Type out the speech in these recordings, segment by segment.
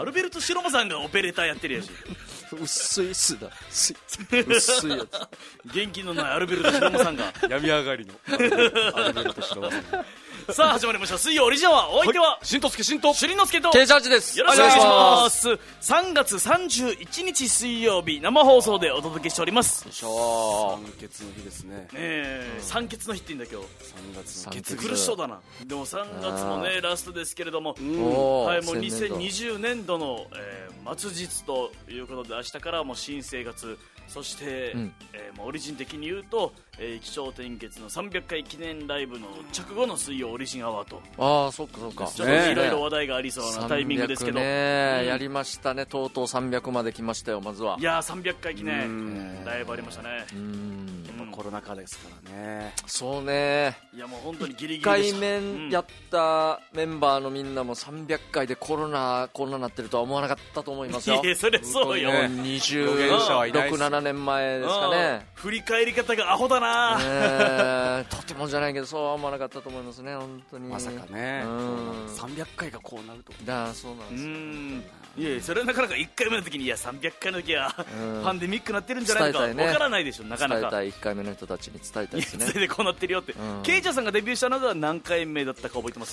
アルベルト・シロマさんがオペレーターやってるやし薄いっすだ薄いやつ元気のないアルベルト・シロマさんが病み上がりのアルベルト白馬さん。 さあ始まりました水曜オリジナルはお相手はしんとすけしんとしりのすけとケイジャージです。 よろしくお願いします3月31日水曜日生放送でお届けしております。 しょ酸欠の日ですね。 酸欠の日って言うんだ今日。 3月の酸欠苦しそうだな。でも3月もねラストですけれども、 おはい、もう千年度 2020年度の、末日ということで明日からはもう新生活、そして、もうオリジン的に言うと、気象転結の300回記念ライブの直後の水曜オリジンアワーとああそっかそっかちょっといろいろ話題がありそうなタイミングですけど、 300ね、やりましたね。とうとう300まで来ましたよ。まずはいやー300回記念ライブありましたね。 やっぱコロナ禍ですからね。 そうね、 いやもう本当にギリギリ 1 でし回た。 目やったメンバーのみんなも300回でこんななってるとは思わなかったと思いますよ。 いやそれそうよ、 本当にね予言者はいない 26、 です 7年前ですかね。 振り返り方がアホだな、 とてもじゃないけどそうは思わなかったと思いますね。本当にまさかね、 うん 300回がこうなると。 そうなんですよ。 いやいやそれはなかなか1回目の時にいや300回の時はうんパンデミックなってるんじゃないのか伝えたいねわからないでしょなかなか。 伝えたい1回目の人たちに伝えたいいですねやそれでこうなってるよって、 うんケイジャーさんがデビューしたのが何回目だったか覚えてます？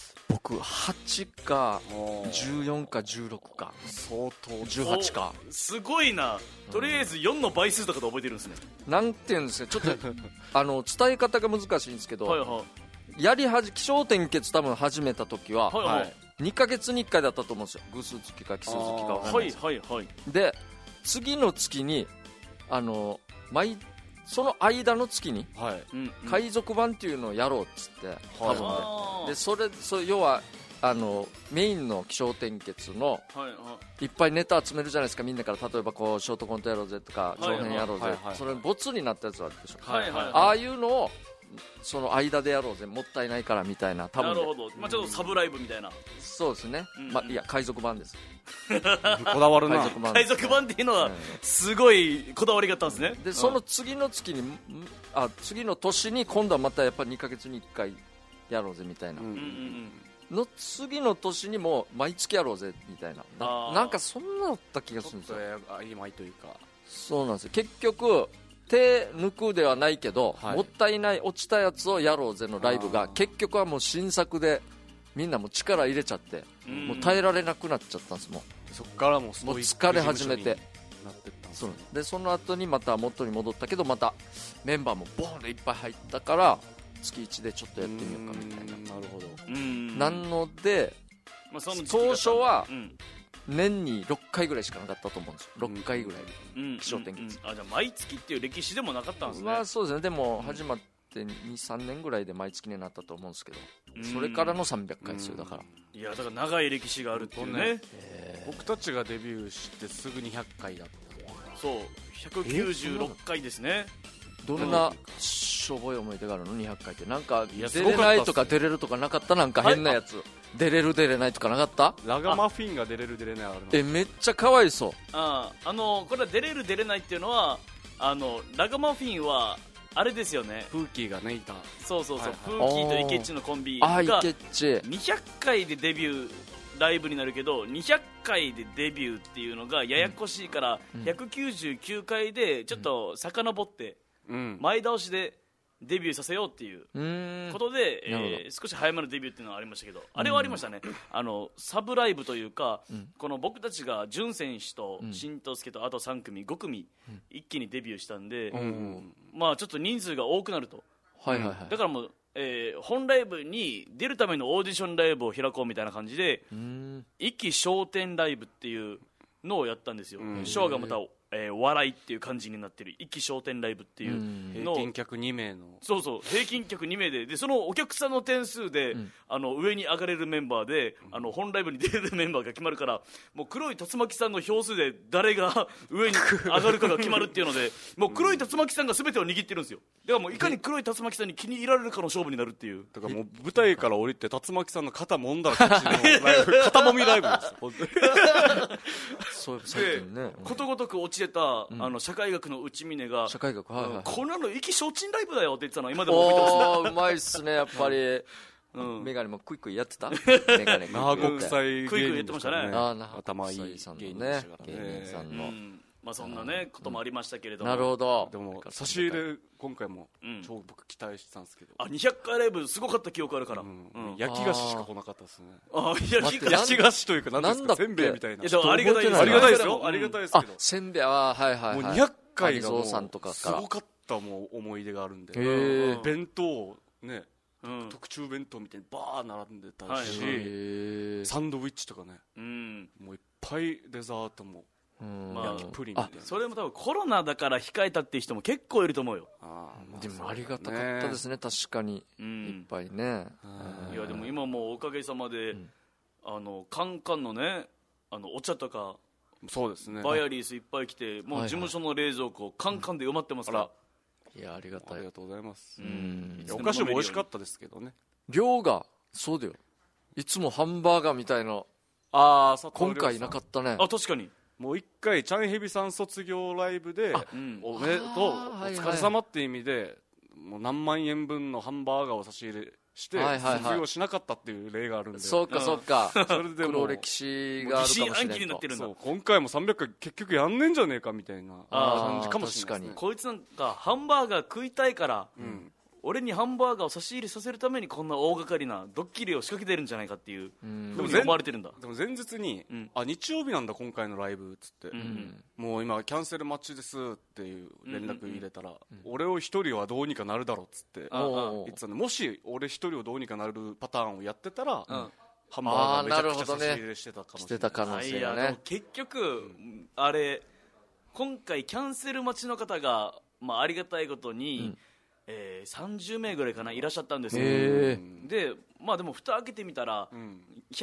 僕8かおー 14か16か相当 18かおすごいな。とりあえず4の倍数とかで覚えてるんですね。 なんていうんですか、ちょっと伝え方が難しいんですけど、 はいはい気象転結多分始めた時は、 はいはい 2ヶ月に1回だったと思うんですよ。偶数月か奇数月か分かんなはいいですはいはい。 で次の月にその間の月にはいうんうん海賊版っていうのをやろうっつって、多分ねあーでそれ要はメインの気象転結のはいはいっぱいネタ集めるじゃないですか。みんなから例えばこうショートコントやろうぜとかはいはい長編やろうぜ、 はいはいそれボツになったやつあるでしょ、 はいはいはいああいうのをその間でやろうぜ、もったいないからみたいな、多分ねなるほど、まあ、ちょっとサブライブみたいなそうですね、 うんいや海賊版です。 こだわるな。 海賊版海賊版っていうのはすごいこだわりがあったんですね。 でその次の月に次の年に今度はまたやっぱり2ヶ月に1回やろうぜみたいな、 うんうんうんの次の年にも毎月やろうぜみたいな、 あーなんかそんなだった気がするんですよ。 曖昧というか。 そうなんですよ。結局手抜くではないけど、 はいもったいない落ちたやつをやろうぜのライブが結局はもう新作でみんなもう力入れちゃって、 うんもう耐えられなくなっちゃったんです。もそこからもうスうもうトイック疲れ始めて、 事務所になってったんですね。 でその後にまた元に戻ったけど、またメンバーもボーンでいっぱい入ったから月1でちょっとやってみようかみたいな、 なるほど。 うんなのでまあその時期が当初はうん年に6回ぐらいしかなかったと思うんですよ。6回ぐらい、 うん気象転結あじゃあ毎月っていう歴史でもなかったんですね。 まあそうですね。でも始まって23年ぐらいで毎月になったと思うんですけど、 うんそれからの300回ですよ。だからいやだから長い歴史があるっていう本ね。 僕たちがデビューしてすぐ200回だった。 そう196回ですね。 どんなしょぼい思い出があるの200回って。なんかいや出れないとか出れるとかなかった？なんか変なやつ、出れる出れないとかなかった？ ラガマフィンが出れる出れないあるの。 めっちゃかわいそう。 これは出れる出れないっていうのはラガマフィンはあれですよね。 プーキーがねいた。 そうそうそう、 はいプーキーとイケッチのコンビあがーいけっち 200回でデビューライブになるけど200回でデビューっていうのがややこしいから、199回でちょっと遡ってうん。 前倒しでデビューさせようっていうことで、 なるほ少し早めのデビューっていうのはありましたけど、あれはありましたね。サブライブというか、この僕たちが潤選手と新藤助とあと3組5組一気にデビューしたんで、まあちょっと人数が多くなると。 はいはいはい。 だからもう、本ライブに出るためのオーディションライブを開こうみたいな感じで、一期商店ライブっていうのをやったんですよ。ショーがまた、笑いっていう感じになってる一期商店ライブっていうのを、 平均客2名の。 そうそう平均客2名でそのお客さんの点数で、上に上がれるメンバーで本ライブに出れるメンバーが決まるから、もう黒い竜巻さんの票数で誰が上に上がるかが決まるっていうのでもう黒い竜巻さんが全てを握ってるんですよ。だからもういかに黒い竜巻さんに気に入られるかの勝負になるっていう。 だからもう舞台から降りて竜巻さんの肩揉んだら勝ちのライブ肩揉みライブです本当に。 そう最で近ね、 ことごとく落ちてた、社会学の内峰が社会学、はいはい、 こんなの意気消沈ライブだよって言ってたのは今でも覚えてますね。 おーうまいっすねやっぱり。 うんメガネもクイクイやってたメガネ那覇国際クイクイ芸人やってましたねああ那覇頭いい国際さんの芸人ねでしたから芸人さんの、 うんまあそんなねこともありましたけれどもなるほどでも差し入れ今回もうん超僕期待してたんですけど、 あ200回ライブすごかった記憶あるから、 うんうん焼き菓子しか来なかったですね。 あいや待って焼き菓子というか何ですなんだっけかせんべいみたいな。 いやでもありがたいですありがたいですうんよ。ありがたいですけあど。 せんべいははいはいもうはい 200回がもう有蔵さんとかからすごかったもう思い出があるんで。 へえ弁当ねうん特注弁当みたいにバー並んでたし、 はいへえサンドイッチとかねうんもういっぱいデザートもうんまあ焼きプリンみたいな。 それも多分コロナだから控えたっていう人も結構いると思うよ、 あーまあでもありがたかったですね確かにういっん、 ぱいねいやでも今もうおかげさまで、カンカンのねお茶とかそうですね。 バイアリースいっぱい来てもう事務所の冷蔵庫カンカンで埋まってますから、 いやありがたいありがとうございます。 うんいやお菓子も美味しかったですけどね。 量がそうだよいつもハンバーガーみたいなああ今回なかったねあ確かに、 もう一回チャンヘビさん卒業ライブでうん、 おめでとうおはいはい疲れ様って意味でもう何万円分のハンバーガーを差し入れしてはいはいはい卒業しなかったっていう例があるんで、 そうかそうかそれでも黒歴史があるかもしれ疑心暗鬼になんとってるんだそう今回も300回結局やんねんじゃねえかみたいなあー感じかもしれないですね。 こいつなんかハンバーガー食いたいから、 うん俺にハンバーガーを差し入れさせるためにこんな大掛かりなドッキリを仕掛けてるんじゃないかっていううんふうに思われてるんだ、 でも前日に、 うんあ日曜日なんだ今回のライブっつって、 うんもう今キャンセル待ちですっていう連絡入れたら、俺を一人はどうにかなるだろうっつってあおう言ってたんで、もし俺一人をどうにかなるパターンをやってたら、 うんハンバーガーめちゃくちゃあーなるほどね差し入れしてたかもしれない。 してた可能い性がねやでも結局、あれ今回キャンセル待ちの方が、まあ、ありがたいことに、30名ぐらいかないらっしゃったんですよ、 へでまあでも蓋開けてみたら、 うん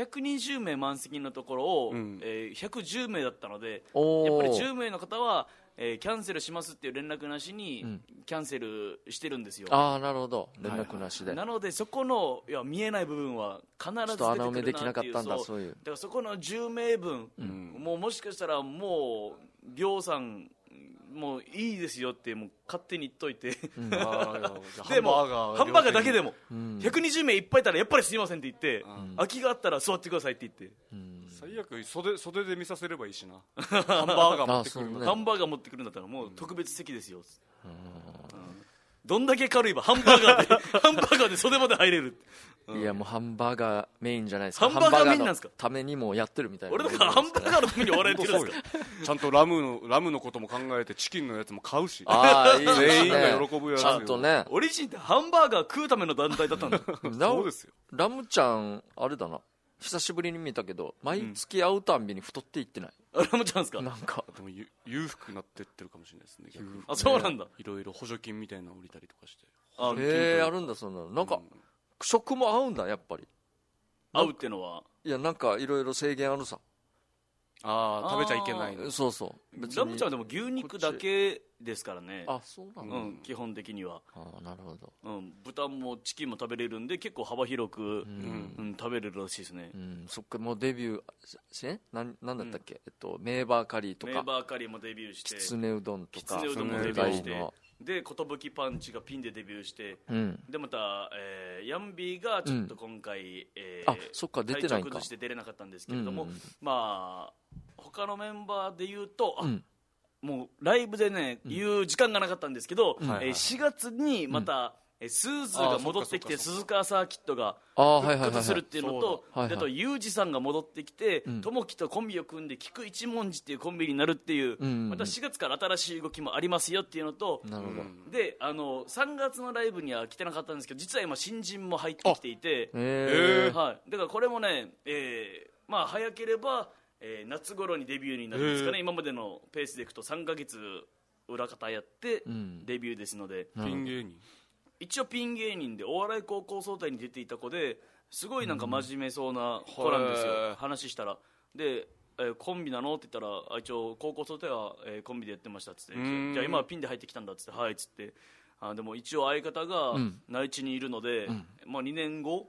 120名満席のところを、 うん 110名だったのでおーやっぱり10名の方は、キャンセルしますっていう連絡なしに、キャンセルしてるんですよ。 ああなるほど連絡なしでなのでそこのいや見えない部分は必ず出てくるなっていうちょっと穴埋めできなかったんだそういうだからそこの10名分、もしかしたらもうりょうさんもういいですよってもう勝手に言っといて、 あーいやじゃあでもハンバーガーだけでもも、120名いっぱいいたらやっぱりすいませんって言って、空きがあったら座ってくださいって言って、 最悪袖で見させればいいしなハンバーガー持ってくるのあそうねハンバーガー持ってくるんだったらもう特別席ですよ、どんだけ軽いばハンバーガーでハンバーガーで袖まで入れる。 いやもうハンバーガーメインじゃないですかハンバーガーメインなんですかハンバーガーのためにもやってるみたいな俺だからハンバーガーのためにお笑いやってるんですか。 ちゃんとラムのことも考えてチキンのやつも買うしああいいですね全員が喜ぶやつちゃんとね俺自身ってハンバーガー食うための団体だったんだそうですよ。 ラムちゃんあれだな久しぶりに見たけど毎月会うたんびに太っていってない、 ラムちゃんですか。 なんかでも裕福になってってるかもしれないですね逆にあそうなんだ。 いろいろ補助金みたいなのを売りたりとかしてあへえあるんだそんなのなんか、食も合うんだやっぱり合うってのはいやなんかいろいろ制限あるさああ食べちゃいけないのそうそう別にラムちゃんはでも牛肉だけですからね。 あそうなんだ、 基本的には、 あなるほど豚もチキンも食べれるんで結構幅広く、食べれるらしいですね。 そっかもうデビューなんだったっけ、メーバーカリーとかメーバーカリーもデビューしてきつねうどんとかきつねうどんもデビューして海外ので寿パンチがピンでデビューして、 うんでまた、ヤンビーがちょっと今回、 あそっか出てないんか体調崩して出れなかったんですけれども、 うんまあ他のメンバーで言うと、 んもうライブでね、言う時間がなかったんですけど、 はいはい 4月にまた、スーズが戻ってきてあそっかそっかそっか鈴川サーキットがあーはいはいはいはい復活するっていうのと、 そうだはいはいであとユージさんが戻ってきて友樹、とコンビを組んで菊一文字っていうコンビになるっていう、 んまた4月から新しい動きもありますよっていうのと、 なるほど、 で3月のライブには来てなかったんですけど実は今新人も入ってきていて、はい、だからこれもね、まあ早ければ、夏頃にデビューになるんですかね、今までのペースでいくと3ヶ月裏方やってデビューですので、 ピン芸人一応ピン芸人でお笑い高校総体に出ていた子ですごいなんか真面目そうな子なんですよ、話したらで、コンビなのって言ったら一応高校総体は、コンビでやってましたっつってじゃあ今はピンで入ってきたんだっつってはいっつってでも一応相方が内地にいるので、まあ2年後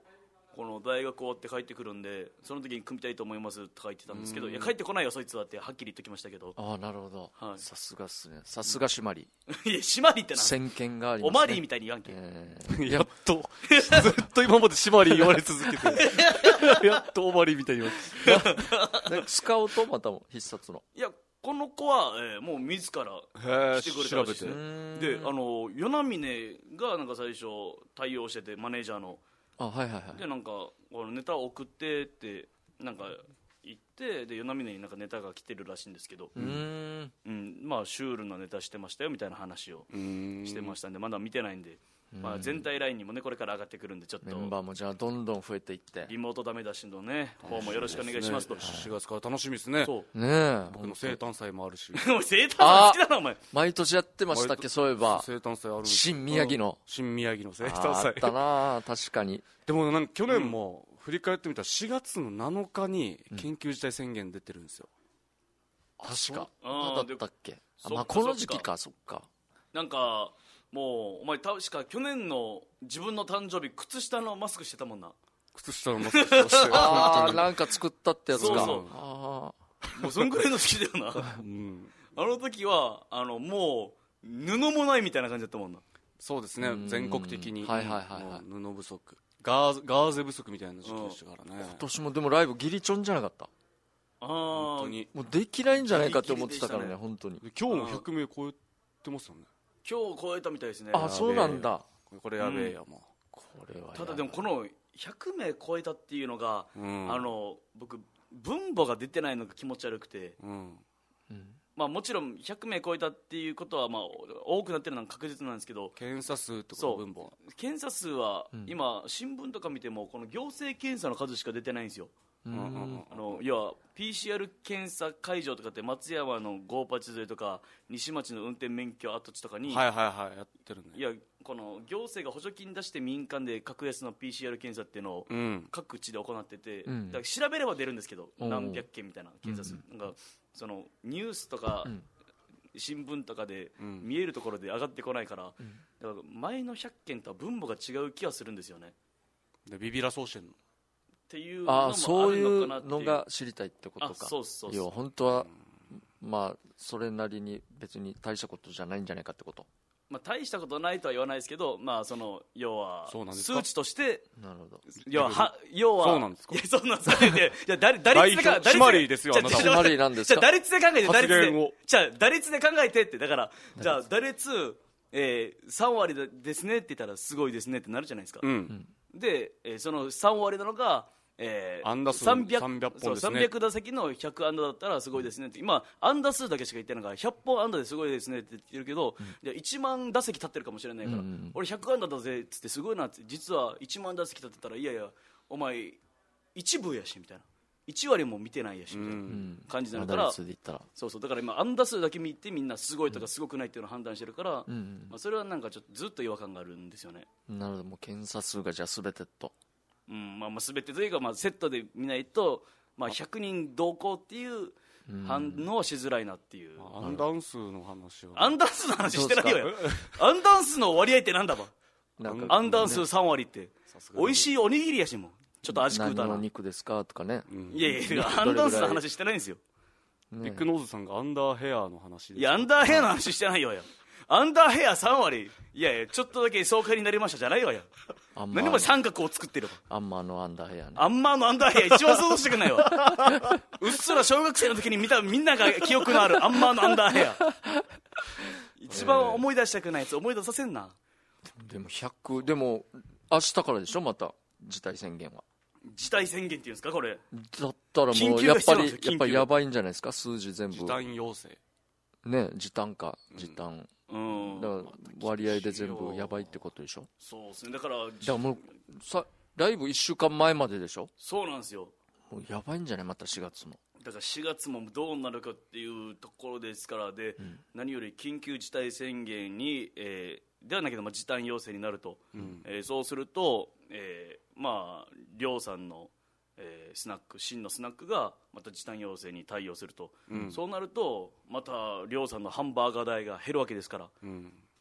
この大学終わって帰ってくるんでその時に組みたいと思いますとか言ってたんですけど、いや帰ってこないよそいつはってはっきり言っときましたけど。 ああなるほど、 はい、 さすがっすね。さすが締まりいや締まりってな先見がありますね。 おまりみたいに言わんけ、 やっとずっと今まで縛り言われ続けてやっとおまりみたいに言われてスカウトまたも必殺の。 いやこの子は、もう自ら来てくれたらしいです調で与那峰がなんか最初対応しててマネージャーのあはいはいはい。 でなんかこのネタを送ってってなんか言ってで与那峰になんかネタが来てるらしいんですけど、まあシュールなネタしてましたよみたいな話をしてましたんでまだ見てないんで、まあ、全体ラインにもねこれから上がってくるんでちょっとメンバーもじゃあどんどん増えていってリモートダメ出しのね方もよろしくお願いしますと、 4月から楽しみですね。 そうねえ僕の生誕祭もあるしお前生誕祭好きだなお前毎年やってましたっけそういえば。 生誕祭あるんです新宮城の新宮城の生あ誕祭あったな確かに。 でもなんか去年も振り返ってみたら4月の7日に緊急事態宣言出てるんですよ、 確かあまだったっけ。 そっかまあこの時期かそっか。 なんかもうお前確か去年の自分の誕生日靴下のマスクしてたもんな靴下のマスクしてましたよああなんか作ったってやつか。 そうそうあもうそんぐらいの好きだよなうんあの時はもう布もないみたいな感じだったもんなそうですね全国的にはいはいはいはいもう布不足ガーゼ不足みたいな時期でしたからね今年もでもライブギリチョンじゃなかった。 あ本当にもうできないんじゃないかって思ってたからねギリギ本当に。 で今日も100名超えてますよね今日超えたみたいですねあそうなんだ。 これやべえよもこれはただでもこの100名超えたっていうのが、 うん僕分母が出てないのが気持ち悪くて、まあ、もちろん100名超えたっていうことはまあ多くなってるのは確実なんですけど検査数とかそう分母検査数は今新聞とか見てもこの行政検査の数しか出てないんですよ。要は PCR 検査会場とかって松山のゴーパチ沿いとか西町の運転免許跡地とかに、 はいはいはいやってるねいやこの行政が補助金出して民間で格安の PCR 検査っていうのを各地で行ってて、だから調べれば出るんですけど、何百件みたいな検査数、なんかそのニュースとか、新聞とかで見えるところで上がってこないから、だから前の100件とは分母が違う気はするんですよねでビビらそうしてんのっていうのもあああそうるいうのかなっていうのが知りたいってことか。 あそうそうそう要は本当はまあそれなりに別に大したことじゃないんじゃないかってこと。 まあ、大したことないとは言わないですけど、まあ、その要はそうなんですか数値としてなるほど。 要はそうなんですかいやそうなんですかいや打率で代表締まりですよあなたは締まりなんですか。 じゃあ打率で考えて発言をじゃあ打率で考えてってだからじゃあ打率、3割ですねって言ったらすごいですねってなるじゃないですか、で、その3割なのが安打数 300 300本ですね 300打席の100安打だったらすごいですねって今安打数だけしか言ってないから100本安打ですごいですねって言ってるけど、じゃあ1万打席立ってるかもしれないから、俺100安打だぜっつってすごいなって実は1万打席立ってたらいやいやお前一部やしみたいな1割も見てないやしみたいな感じになるから、 打率で言ったらそうそうだから今安打数だけ見てみんなすごいとかすごくないっていうのを判断してるから、まあ、それはなんかちょっとずっと違和感があるんですよね。 なるほど。もう検査数がじゃあ全てと。 まあ、全てというか、まあ、セットで見ないと、まあ、100人同行っていう反応はしづらいなっていう、 アンダン数の話をアンダンスの話してないよアンダンスの割合ってなんだばなんかアンダンス3割って美味しいおにぎりやしもちょっと味食うた何なの肉ですかとかね。 いやいやアンダンスの話してないんですよ。 ビッグノーズさんがアンダーヘアの話でいやアンダーヘアの話してないよやアンダーヘア3割いやいやちょっとだけ爽快になりましたじゃないわやあんま何も三角を作ってるわアンマーのアンダーヘアね。 アンマーのアンダーヘア一番想像してくんないわうっすら小学生の時に見たみんなが記憶のあるアンマーのアンダーヘア一番思い出したくないやつ思い出させんな。 でも100でも明日からでしょまた事態宣言は。 事態宣言っていうんですかこれだったらも緊急うやっぱが必要なんですよ緊急りやばいんじゃないですか数字全部時短要請ね時短か時短、 うんだから割合で全部やばいってことでしょ。 そうですねだからだからもうライブ1週間前まででしょ。 そうなんですよもうやばいんじゃないまた4月も。 だから4月もどうなるかっていうところですからで、何より緊急事態宣言に、ではないけど、時短要請になると、そうすると、まあ亮さんの、スナック真のスナックがまた時短要請に対応すると、そうなるとまた亮さんのハンバーガー代が減るわけですから、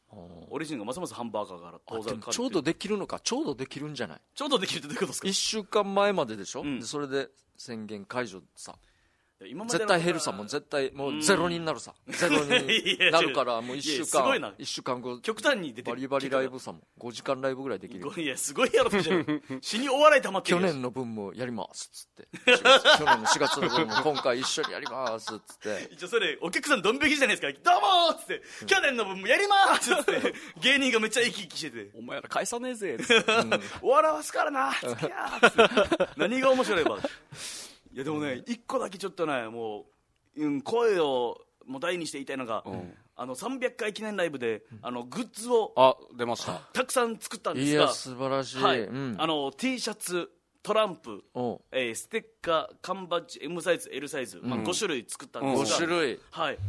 オリジンがますますハンバーガーからあでも遠ざかるちょうどできるのか、ちょうどできるんじゃない。 ちょうどできるってどういうことですか。 1週間前まででしょ、 うんでそれで宣言解除さ、 今までの絶対減るさ、もう絶対もうゼロになるさ、ゼロになるからもう1週いやすごいな間、1週間後極端に出てるバリバリライブさも5時間ライブぐらいできるよ。 いやすごいやろじゃん死にお笑い溜まってるやん去年の分もやりますっつって去年の4月の分も今回一緒にやりますっつって一応それお客さんドン引きじゃないですか。どうもーっつって去年の分もやりますっつって芸人がめっちゃ生き生きしててお前ら返さねえぜ笑わすからなつけやーっつって何が面白いば。いやでもね一個だけちょっとねもう、声をもう大にして言いたいのが、300回記念ライブでグッズをあ出ましたたくさん作ったんですいが、 や素晴らしい、 はいうん T シャツトランプ、 おステッカー缶バッジ M サイズ L サイズ、5種類作ったんですが、 5種類はい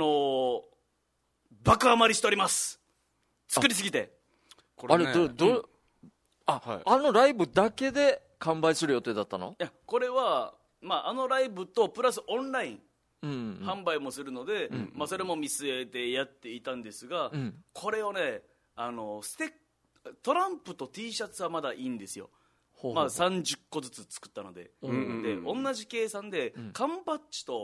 爆余りしております。作りすぎてあこれねれどあ、 はいあのライブだけで完売する予定だったの。 いやこれは、ライブとプラスオンラインうん販売もするので、それも見据えてやっていたんですが、 んこれをねトランプと T シャツはまだいいんですよ。 ほうほう 30個ずつ作ったので、で同じ計算で、缶バッジと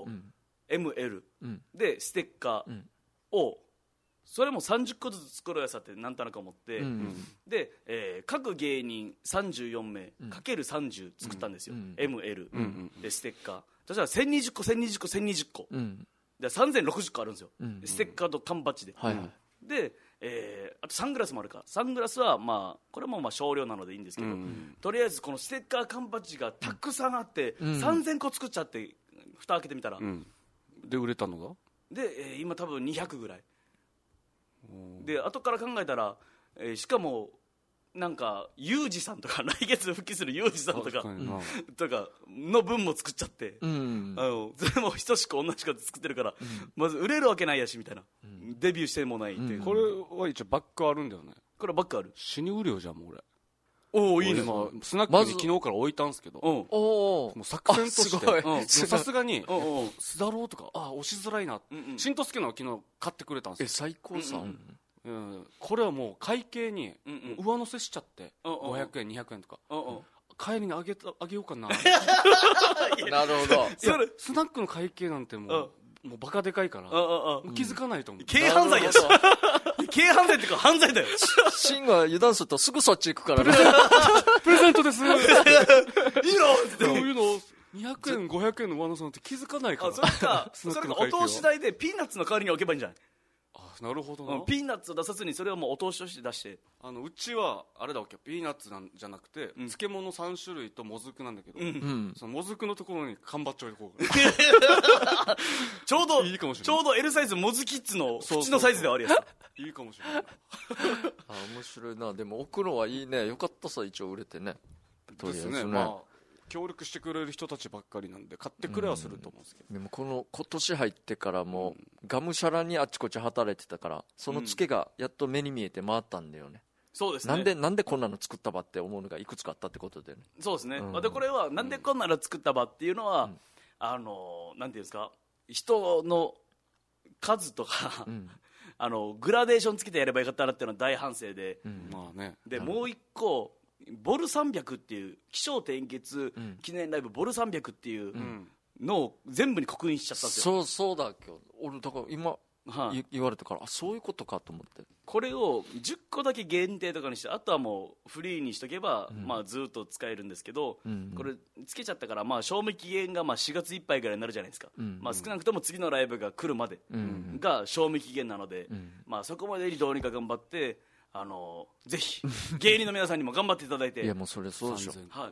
ML うんでステッカーを、それも30個ずつ作ろうやさってなんとなく思って、で、各芸人34名かける30作ったんですよ、ML でステッカー。そしたら1020個1020個1020個うんで3060個あるんですよ、ステッカーと缶バッジで、 はいはいで、あとサングラスもあるから、サングラスはこれも少量なのでいいんですけど、とりあえずこのステッカー缶バッジがたくさんあって、3000個作っちゃって、蓋開けてみたら、 で売れたのがで、今多分200ぐらいで、後から考えたら、しかもなんかユージさんとか来月復帰するユージさんとか確かになとかの分も作っちゃって、 うんそれも等しく同じ数作ってるから、まず売れるわけないやしみたいな、デビューしてもないっていう、 これは一応バックあるんだよね。 こればっかある。 死に売るよじゃんもう俺。 おおいいね。 今スナックに昨日から置いたんすけど、もおおう作戦としてすごいでもさすがにうんうんスダローとか押しづらいな、しんとすけのは昨日買ってくれたんですよ。 最高さんこれはもう会計にん上乗せしちゃって、 うんうん 500円200円とかうんうん帰りにあげようかななるほどそれスナックの会計なんてもうバカでかいから気づかないと思う。 軽犯罪やし軽犯罪っていうか犯罪だよ。 シンが油断するとすぐそっち行くからねプレゼントですいいのってそういうの200円500円の上乗せなんて気づかないから。 それかスナそれックの会計はかお通し代でピーナッツの代わりに置けばいいんじゃない。 なるほどな。 ピーナッツを出さずにそれをもうお通しとして出して、 うちはあれだわけよ、ピーナッツなんじゃなくて、漬物3種類ともずくなんだけど、そのもずくのところに缶バッジ置いてこうちょうどいいかもしれないちょうど L サイズモズキッズの口のサイズではあるやつ。 いいかもしれない。 面白いな。でも置くのはいいね。よかったさ、一応売れてね。とりあえずですね。協力してくれる人たちばっかりなんで買ってくれはすると思うんですけど、 でも今年入ってからもがむしゃらにあちこち働いてたから、そのツケがやっと目に見えて回ったんだよね。 そうですね。 なんでこんなの作ったばって思うのがいくつかあったってことだよね。 そうですね。でこれはなんでこんなの作ったばっていうのは、なんていうんですか、人の数とか、グラデーションつけてやればよかったなっていうのは大反省で、 まあね。 でもう一個ボル300っていう起承転結記念ライブボル300っていうのを全部に刻印しちゃったんですよ。 そうだ今日俺だから今はい言われたから、そういうことかと思って。 これを10個だけ限定とかにして、あとはもうフリーにしとけば、ずっと使えるんですけど、これつけちゃったから、賞味期限が4月いっぱいぐらいになるじゃないですか、少なくとも次のライブが来るまでが賞味期限なので、そこまでにどうにか頑張って、ぜひ芸人の皆さんにも頑張っていただいていやもうそれそうでしょ。 はい、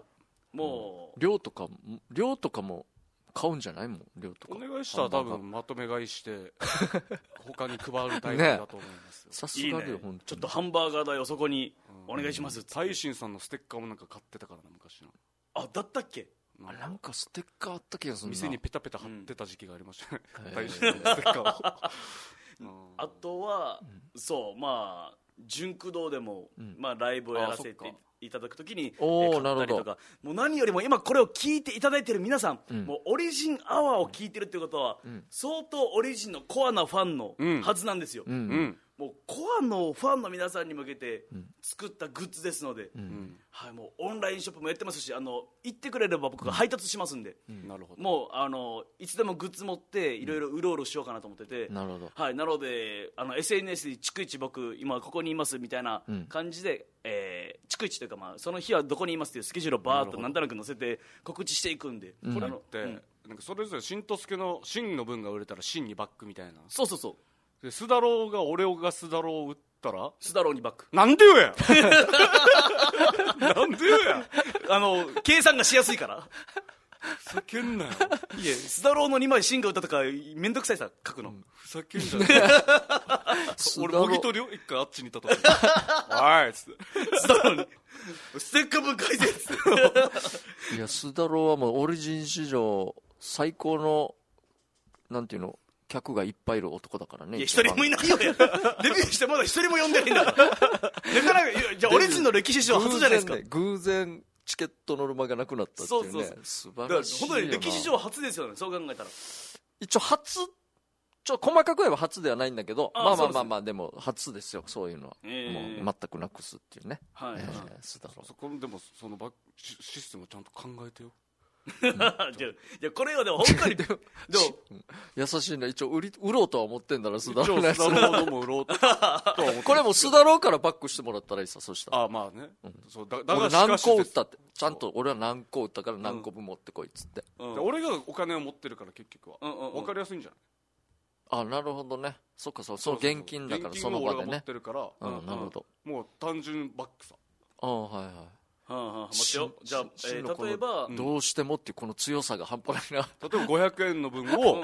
もう量とかも買うんじゃないもん。量とかお願いしたら多分まとめ買いして他に配るタイプだと思いますよ。 さすがだよ。 いいね、 本当にちょっとハンバーガー代をそこにお願いしますって、 大臣さんのステッカーもなんか買ってたからな昔の。 だったっけ。 なんかステッカーあった気がするな。 店にペタペタ貼ってた時期がありましたね、大臣のステッカーをあとは、純駆動でも、ライブをやらせていただくときに買ったりとか、もう何よりも今これを聞いていただいている皆さん、もうオリジンアワーを聞いてるってことは、相当オリジンのコアなファンのはずなんですよ、 もうコアのファンの皆さんに向けて作ったグッズですので、はい、もうオンラインショップもやってますし、行ってくれれば僕が配達しますんで、 なるほど。 もういつでもグッズ持っていろいろうろうろしようかなと思ってて、 なるほど。 はい、なのでSNS で逐一僕今ここにいますみたいな感じで、逐一というか、その日はどこにいますっていうスケジュールをバーッとなんとなく載せて告知していくんで、 これってなんかそれぞれしんとすけの真の分が売れたら真にバックみたいな。 そうそうそう、 でスダローが俺がスダローを売ったらスダローにバック、 なんでよやなんでよや計算がしやすいからふざけんなよ。 いえ、スダローの2枚芯が打ったとかめんどくさいさ書くの、 ふざけんじゃねえ俺もぎ取りを一回あっちにいたとおいっつってスダローにステッカー分改善っつっていや、スダローはもうオリジン史上最高のなんていうの、客がいっぱいいる男だからね。 いや、一人もいないよやデビューしてまだ一人も呼んでないんだからなかなか、じゃあオリジンの歴史上初じゃないですか。 偶然チケットノルマがなくなったっていうね。 そうそう素晴らしいよな。 本当に歴史上初ですよね、そう考えたら。 一応初、細かく言えば初ではないんだけど、まあでも初ですよ、そういうのは。もう全くなくすっていうね。 はい、 スダロー。 そこでもそのシステムをちゃんと考えてよ。 じゃあこれはでも本当にでも優しいな。一応売ろうとは思ってんだろ、スダロースダローのも売ろうとは思ってこれもスダローからバックしてもらったらいいさ。そしたらまあね、そうだ俺何個売ったって、ちゃんと俺は何個売ったから何個分持ってこいっつって、 俺がお金を持ってるから結局は分かりやすいんじゃない？ なるほどね。そっか、そう現金だからその場でね。 現金を俺が持ってるからなるほど。 もう単純バックさ。 はいはい。 待ってよ。じゃあ例えばどうしてもっていうこの強さが半端ないな。 例えば500円の分を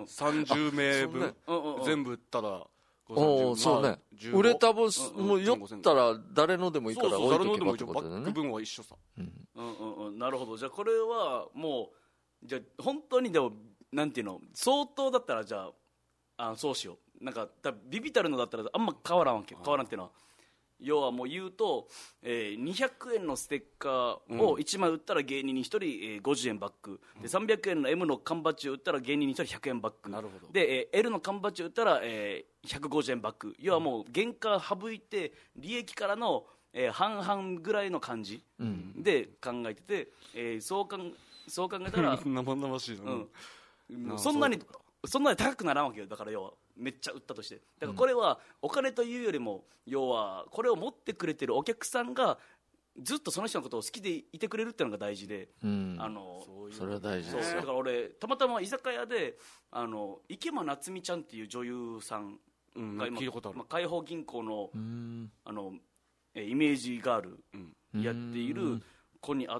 30名分全部売ったらそうね。売れた分もう酔ったら誰のでもいいから置いとけばってことだよね。 バック分は一緒さ。 なるほど。じゃあこれはもうじゃあ本当にでもなんていうの、相当だったらじゃあそうしよう。なんかビビたるのだったらあんま変わらんわけ。変わらんっていうのは、要はもう言うと、200円のステッカーを1枚売ったら芸人に1人、50円バックで、300円の M の缶バッジを売ったら芸人に1人100円バック。 なるほど。 で、L の缶バッジを売ったら、150円バック。要はもう原価省いて利益からの、半々ぐらいの感じで考えてて、そう考えたら生々しいな。 そんなに高くならんわけよ。だから要はめっちゃ売ったとして、だからこれはお金というよりも、要はこれを持ってくれてるお客さんがずっとその人のことを好きでいてくれるっていうのが大事で、 それは大事ですよ。 だから俺たまたま居酒屋で池間夏美ちゃんっていう女優さんが今、解放銀行のイメージガールやっている子に会って、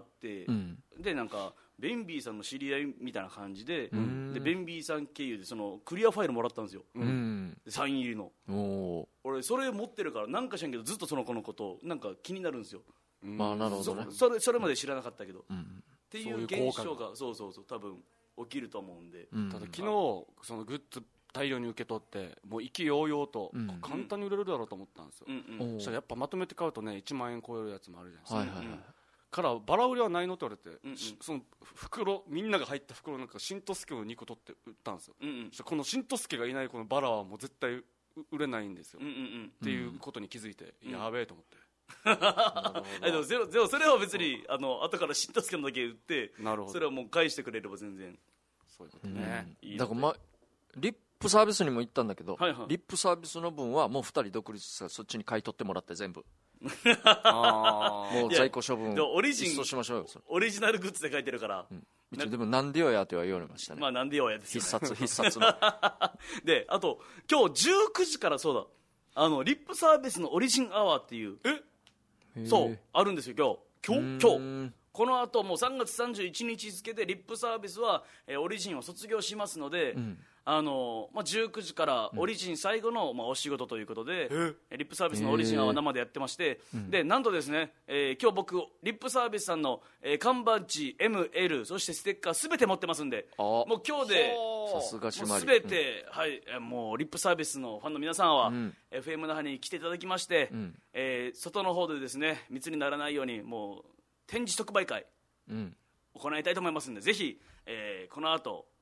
でなんかベンビーさんの知り合いみたいな感じで、ベンビーさん経由でそのクリアファイルもらったんですよ、サイン入りの。俺それ持ってるからなんか知らんけどずっとその子のことなんか気になるんですよ。 なるほどね。 それまで知らなかったけど、っていう現象がそう多分起きると思うんで、 ただ昨日そのグッズ大量に受け取ってもう意気揚々と簡単に売れるだろうと思ったんですよ。そしたらやっぱまとめて買うとね1万円超えるやつもあるじゃないですか。からバラ売りはないのって言われて、その袋みんなが入った袋なんか新とすけの2個取って売ったんですよ。そしたらこの新とすけがいないこのバラはもう絶対売れないんですよ、っていうことに気づいて、やべえと思って。 でもそれは別に後から新とすけのだけ売って、それはもう返してくれれば全然そういうことね。 だからリップサービスにも行ったんだけど、リップサービスの分はもう2人独立してそっちに買い取ってもらって全部もう在庫処分オリジンしましょうよ。 オリジナルグッズで書いてるから、 でもなんでよやっては言われましたね。 なんでよやですよね。 必殺のであと今日19時からそうだリップサービスのオリジンアワーっていうそうあるんですよ今日この後もう3月31日付でリップサービスは、オリジンを卒業しますので、19時からオリジン最後の、お仕事ということで、リップサービスのオリジンは生でやってまして、でなんとですね、今日僕リップサービスさんの、缶バッジ ML そしてステッカー全て持ってますんで、もう今日でさすが締まり全て、もうリップサービスのファンの皆さんは、FM 那覇に来ていただきまして、外の方でですね密にならないようにもう展示特売会、行いたいと思いますので、ぜひ、この後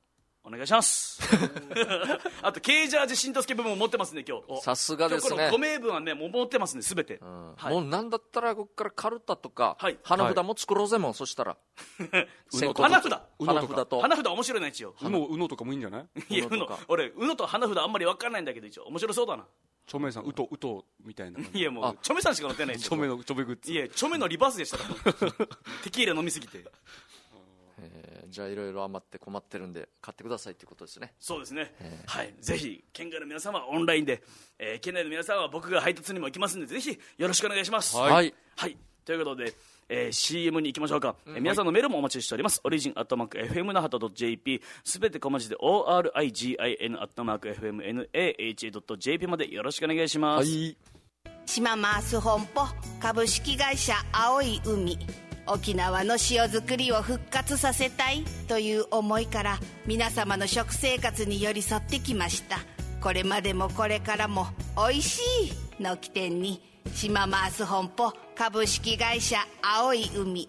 お願いしますあとケージャージしんとすけ分も持ってますね今日。 さすがですね。 今日この5名分はねもう持ってますね全て、 はい、もうなんだったらここからカルタとか、はい、花札も作ろうぜもうそしたら花札と花札面白いな一応。 UNOとかもいいんじゃない？ いや俺UNOと花札あんまり分かんないんだけど一応面白そうだな。 チョメさんウトみたいな。 いやもうチョメさんしか乗ってないチョメグッズ。 いやチョメのリバースでしたテキーラ飲みすぎてじゃあいろいろ余って困ってるんで買ってくださいということですね。 そうですね、はい、ぜひ県外の皆様はオンラインで、県内の皆さんは僕が配達にも行きますのでぜひよろしくお願いします。 はい、 はい、ということで、CM に行きましょうか、皆さんのメールもお待ちしております。オリジンアットマーク FM 那覇 .jp すべて小文字で ORIGIN アットマーク FMNAHA.jp までよろしくお願いします。はい、 島マース本舗株式会社青い海、沖縄の塩作りを復活させたいという思いから皆様の食生活に寄り添ってきました。これまでもこれからもおいしいの起点に島マース本舗株式会社青い海。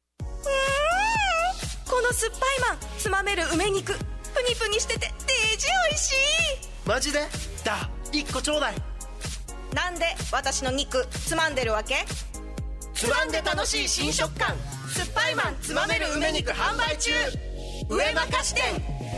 この酸っぱいマンつまめる梅肉プニプニしててデージおいしい。 マジで？だ1個ちょうだい。 なんで私の肉つまんでるわけ？ つまんで楽しい新食感酸っぱいマンつまめる梅肉販売中。上間菓子店。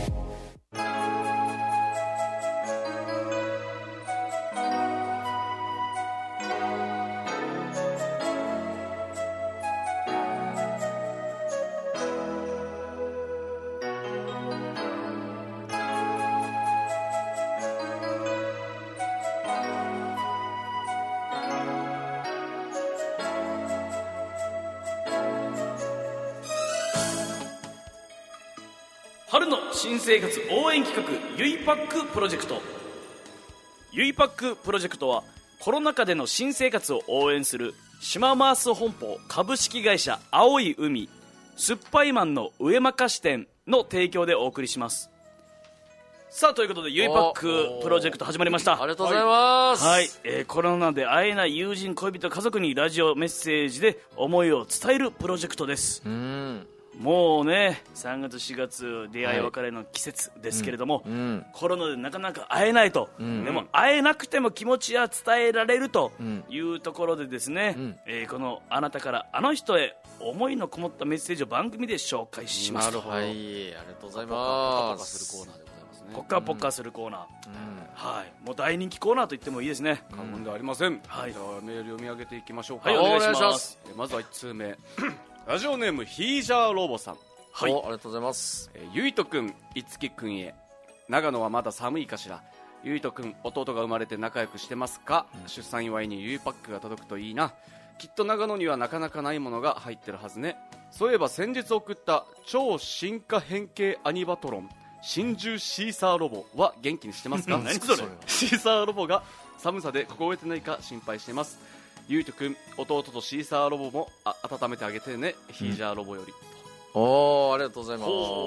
春の新生活応援企画ゆいパックプロジェクト。ゆいパックプロジェクトはコロナ禍での新生活を応援する島マース本舗株式会社青い海酸っぱいマンの上間菓子店の提供でお送りします。さあということでゆいパックプロジェクト始まりました。 ありがとうございます。 はい、コロナで会えない友人恋人家族にラジオメッセージで思いを伝えるプロジェクトです。もうね3月4月出会い別れの季節ですけれども、コロナでなかなか会えないと、でも会えなくても気持ちは伝えられるというところでですね、このあなたからあの人へ思いのこもったメッセージを番組で紹介しますと。 はい、ありがとうございます。 ポカポカするコーナー、はい、もう大人気コーナーと言ってもいいですね。 過言ではありません。 はい、 じゃあメール読み上げていきましょうか。 はい、お願いします。 まずは1通目ラジオネームヒージャーロボさん。 はい、ありがとうございます。 ゆいとくん、いつきくんへ。長野はまだ寒いかしら。ゆいとくん、弟が生まれて仲良くしてますか？出産祝いにゆいパックが届くといいな。きっと長野にはなかなかないものが入ってるはずね。そういえば先日送った超進化変形アニバトロン真珠シーサーロボは元気にしてますか？ 何それシーサーロボが寒さで凍えてないか心配してます。ゆいとくん、弟とシーサーロボも温めてあげてね。ヒージャーロボより。 おー、ありがとうございます。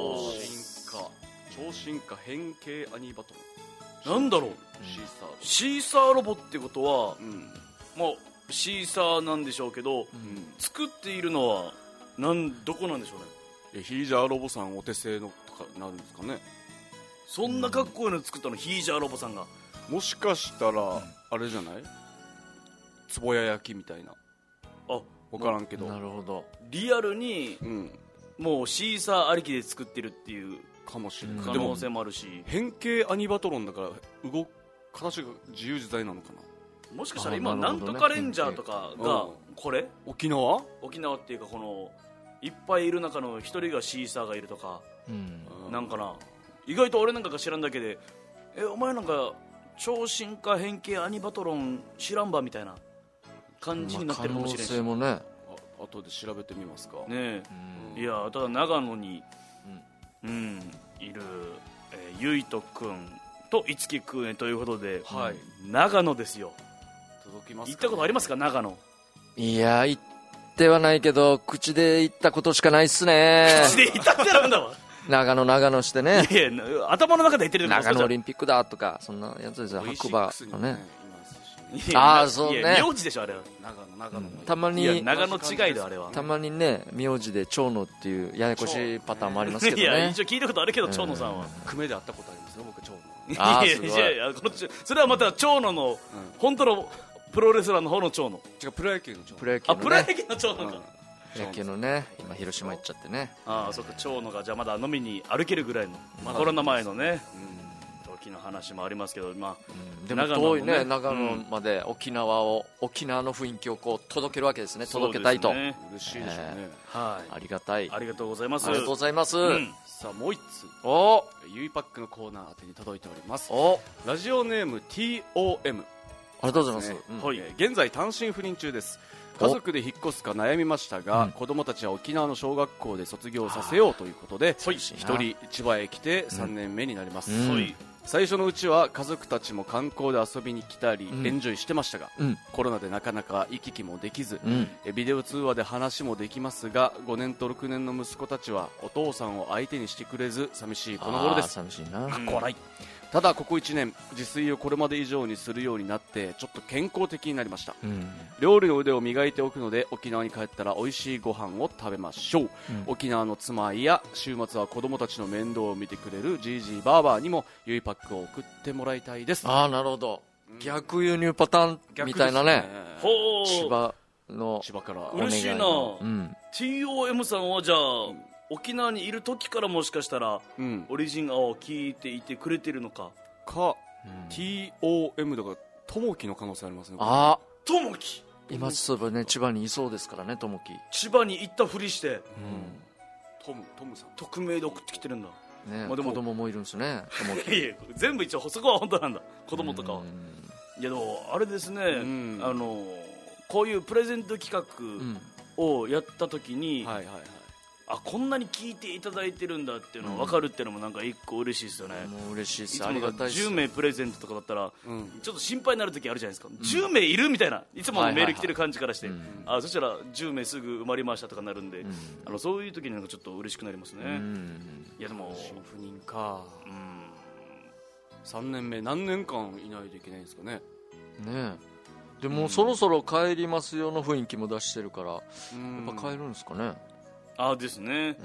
超進化変形アニバトルなんだろう。シーサーロボってことは、まあシーサーなんでしょうけど、作っているのはどこなんでしょうね。 ヒージャーロボさんお手製のとかなるんですかね。 そんなかっこいいの作ったのヒージャーロボさんが。 もしかしたらあれじゃない、つぼや焼きみたいな。分からんけど。 なるほど。 リアルに、もうシーサーありきで作ってるっていうかもしれない。 可能性もあるし、 変形アニバトロンだから形が自由自在なのかな。 もしかしたら今なんとかレンジャーとかがこれ沖縄っていうか、このいっぱいいる中の一人がシーサーがいるとか、なんかな。意外と俺なんかが知らんだけで、お前なんか超進化変形アニバトロン知らんばみたいな感じになってるかもしれない。 可能性もね、 後で調べてみますかね。いや、ただ長野に、いる、ゆいとくんといつきくんへということで、長野ですよ。 届きますかね。 行ったことありますか、長野。 いや、行ってはないけど口で行ったことしかないっすね。 口で行ったってなんだわ。 長野してね。 いや、頭の中で言ってる。 長野オリンピックだとかそんなやつですよ。白馬のね。 ああそうね、 名字でしょあれは。 長野、 たまに、 いや長野違いであれはたまにね名字で長野っていうややこしいパターンもありますけどね。 いや一応聞いたことあるけど、長野さんは久米で会ったことありますよ僕、長野。 あーすごい。 いやいやそれはまた長野の本当のプロレスラーの方の長野。 違う、プロ野球の長野。 プロ野球のあ、プロ野ね、 球の長野か。 野球のね、今広島行っちゃってね。 ああ、そっか、長野がじゃあまだ飲みに歩けるぐらいの、コロナ前のね、時の話もありますけど、まあでも遠いね、長野まで沖縄の雰囲気をこう届けるわけですね。届けたいと。 嬉しいでしょうね。 はい、 ありがたい。 ありがとうございます。 ありがとうございます。 さあもう一つ、ゆいパックのコーナー宛てに届いております。ラジオネーム TOM。 ありがとうございます。 現在単身赴任中です。家族で引っ越すか悩みましたが、子供たちは沖縄の小学校で卒業させようということで一人千葉へ来て3年目になります。最初のうちは家族たちも観光で遊びに来たりエンジョイしてましたが、コロナでなかなか行き来もできず、ビデオ通話で話もできますが、5年と6年の息子たちはお父さんを相手にしてくれず寂しいこの頃です。 寂しいな。 ただここ1年自炊をこれまで以上にするようになってちょっと健康的になりました。料理の腕を磨いておくので、沖縄に帰ったら美味しいご飯を食べましょう。沖縄の妻や週末は子供たちの面倒を見てくれるじいじばあばにもゆいパックを送ってもらいたいです。 ああ、なるほど。逆輸入パターンみたいなね。千葉から嬉しいな。TOM さんはじゃあ沖縄にいる時からもしかしたら、オリジンを聞いていてくれてるのか、 TOM だからともきの可能性ありますね。 ああ、 ともき今そういえばね、千葉にいそうですからね、ともき。 千葉に行ったふりして、 トムさん匿名で送ってきてるんだね。子供もいるんですね、ともき。 いや全部一応そこは本当なんだ、子供とかは。いやでもあれですね、こういうプレゼント企画をやった時に、あ、こんなに聞いていただいてるんだっていうのが分かるっていうのもなんか一個嬉しいですよね。 もう嬉しいです。 ありがたいです。10名プレゼントとかだったら、ちょっと心配になる時あるじゃないですか。10名いるみたいな、いつものメール来てる感じからして、そしたら10名すぐ埋まりましたとかなるんで、そういう時になんかちょっと嬉しくなりますね。いやでも赴任か、3年目何年間いないといけないんですかね。 でもそろそろ帰りますよの雰囲気も出してるから、やっぱ帰るんですかね。 ああですね、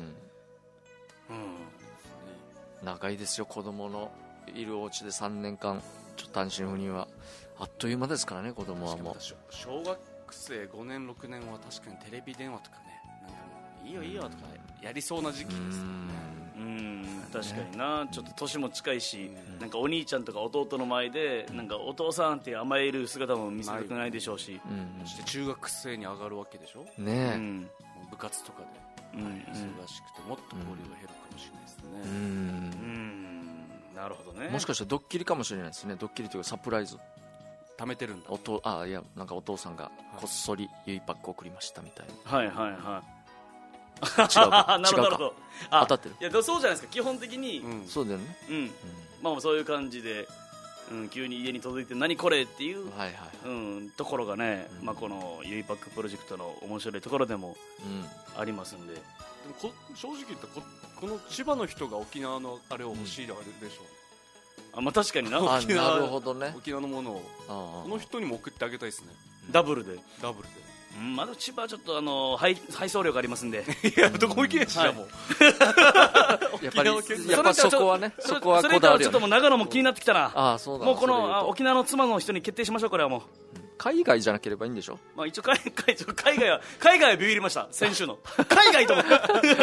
長いですよ、子供のいるお家で3年間ちょっと単身赴任はあっという間ですからね。子供はもう小学生5年6年は確かにテレビ電話とかね、なんかもういいよいいよとかやりそうな時期ですよね。 確かにな、ちょっと年も近いし、なんかお兄ちゃんとか弟の前でなんかお父さんって甘える姿も見せたくないでしょうし、 そして中学生に上がるわけでしょね。 部活とかで忙しくてもっと交流が減るかもしれないですね。 なるほどね。 もしかしたらドッキリかもしれないですね。ドッキリというかサプライズ貯めてるんだ。 いや、なんかお父さんがこっそりゆいパック送りましたみたいな。 はいはいはい。 違うか。 なるほど。 当たってる。 いやでもそうじゃないですか、基本的に。 そうだよね。 まあそういう感じで、急に家に届いて何これっていうところがね、このゆいパックプロジェクトの面白いところでもありますんで。 でも正直言ったらこの千葉の人が沖縄のあれを欲しいであるでしょうね。 確かにな。 なるほどね。 沖縄のものをこの人にも送ってあげたいですね。 ダブルで。 まだ千葉はちょっと配送料がありますんで。 いや、どこも行けないしな、もう。 やっぱりそこはね、そこはこだわるよね。 それからちょっともう長野も気になってきたな。 そうだ。 もうこの沖縄の妻の人に決定しましょう。これはもう海外じゃなければいいんでしょ。 一応海外はビビりました、先週の海外と思って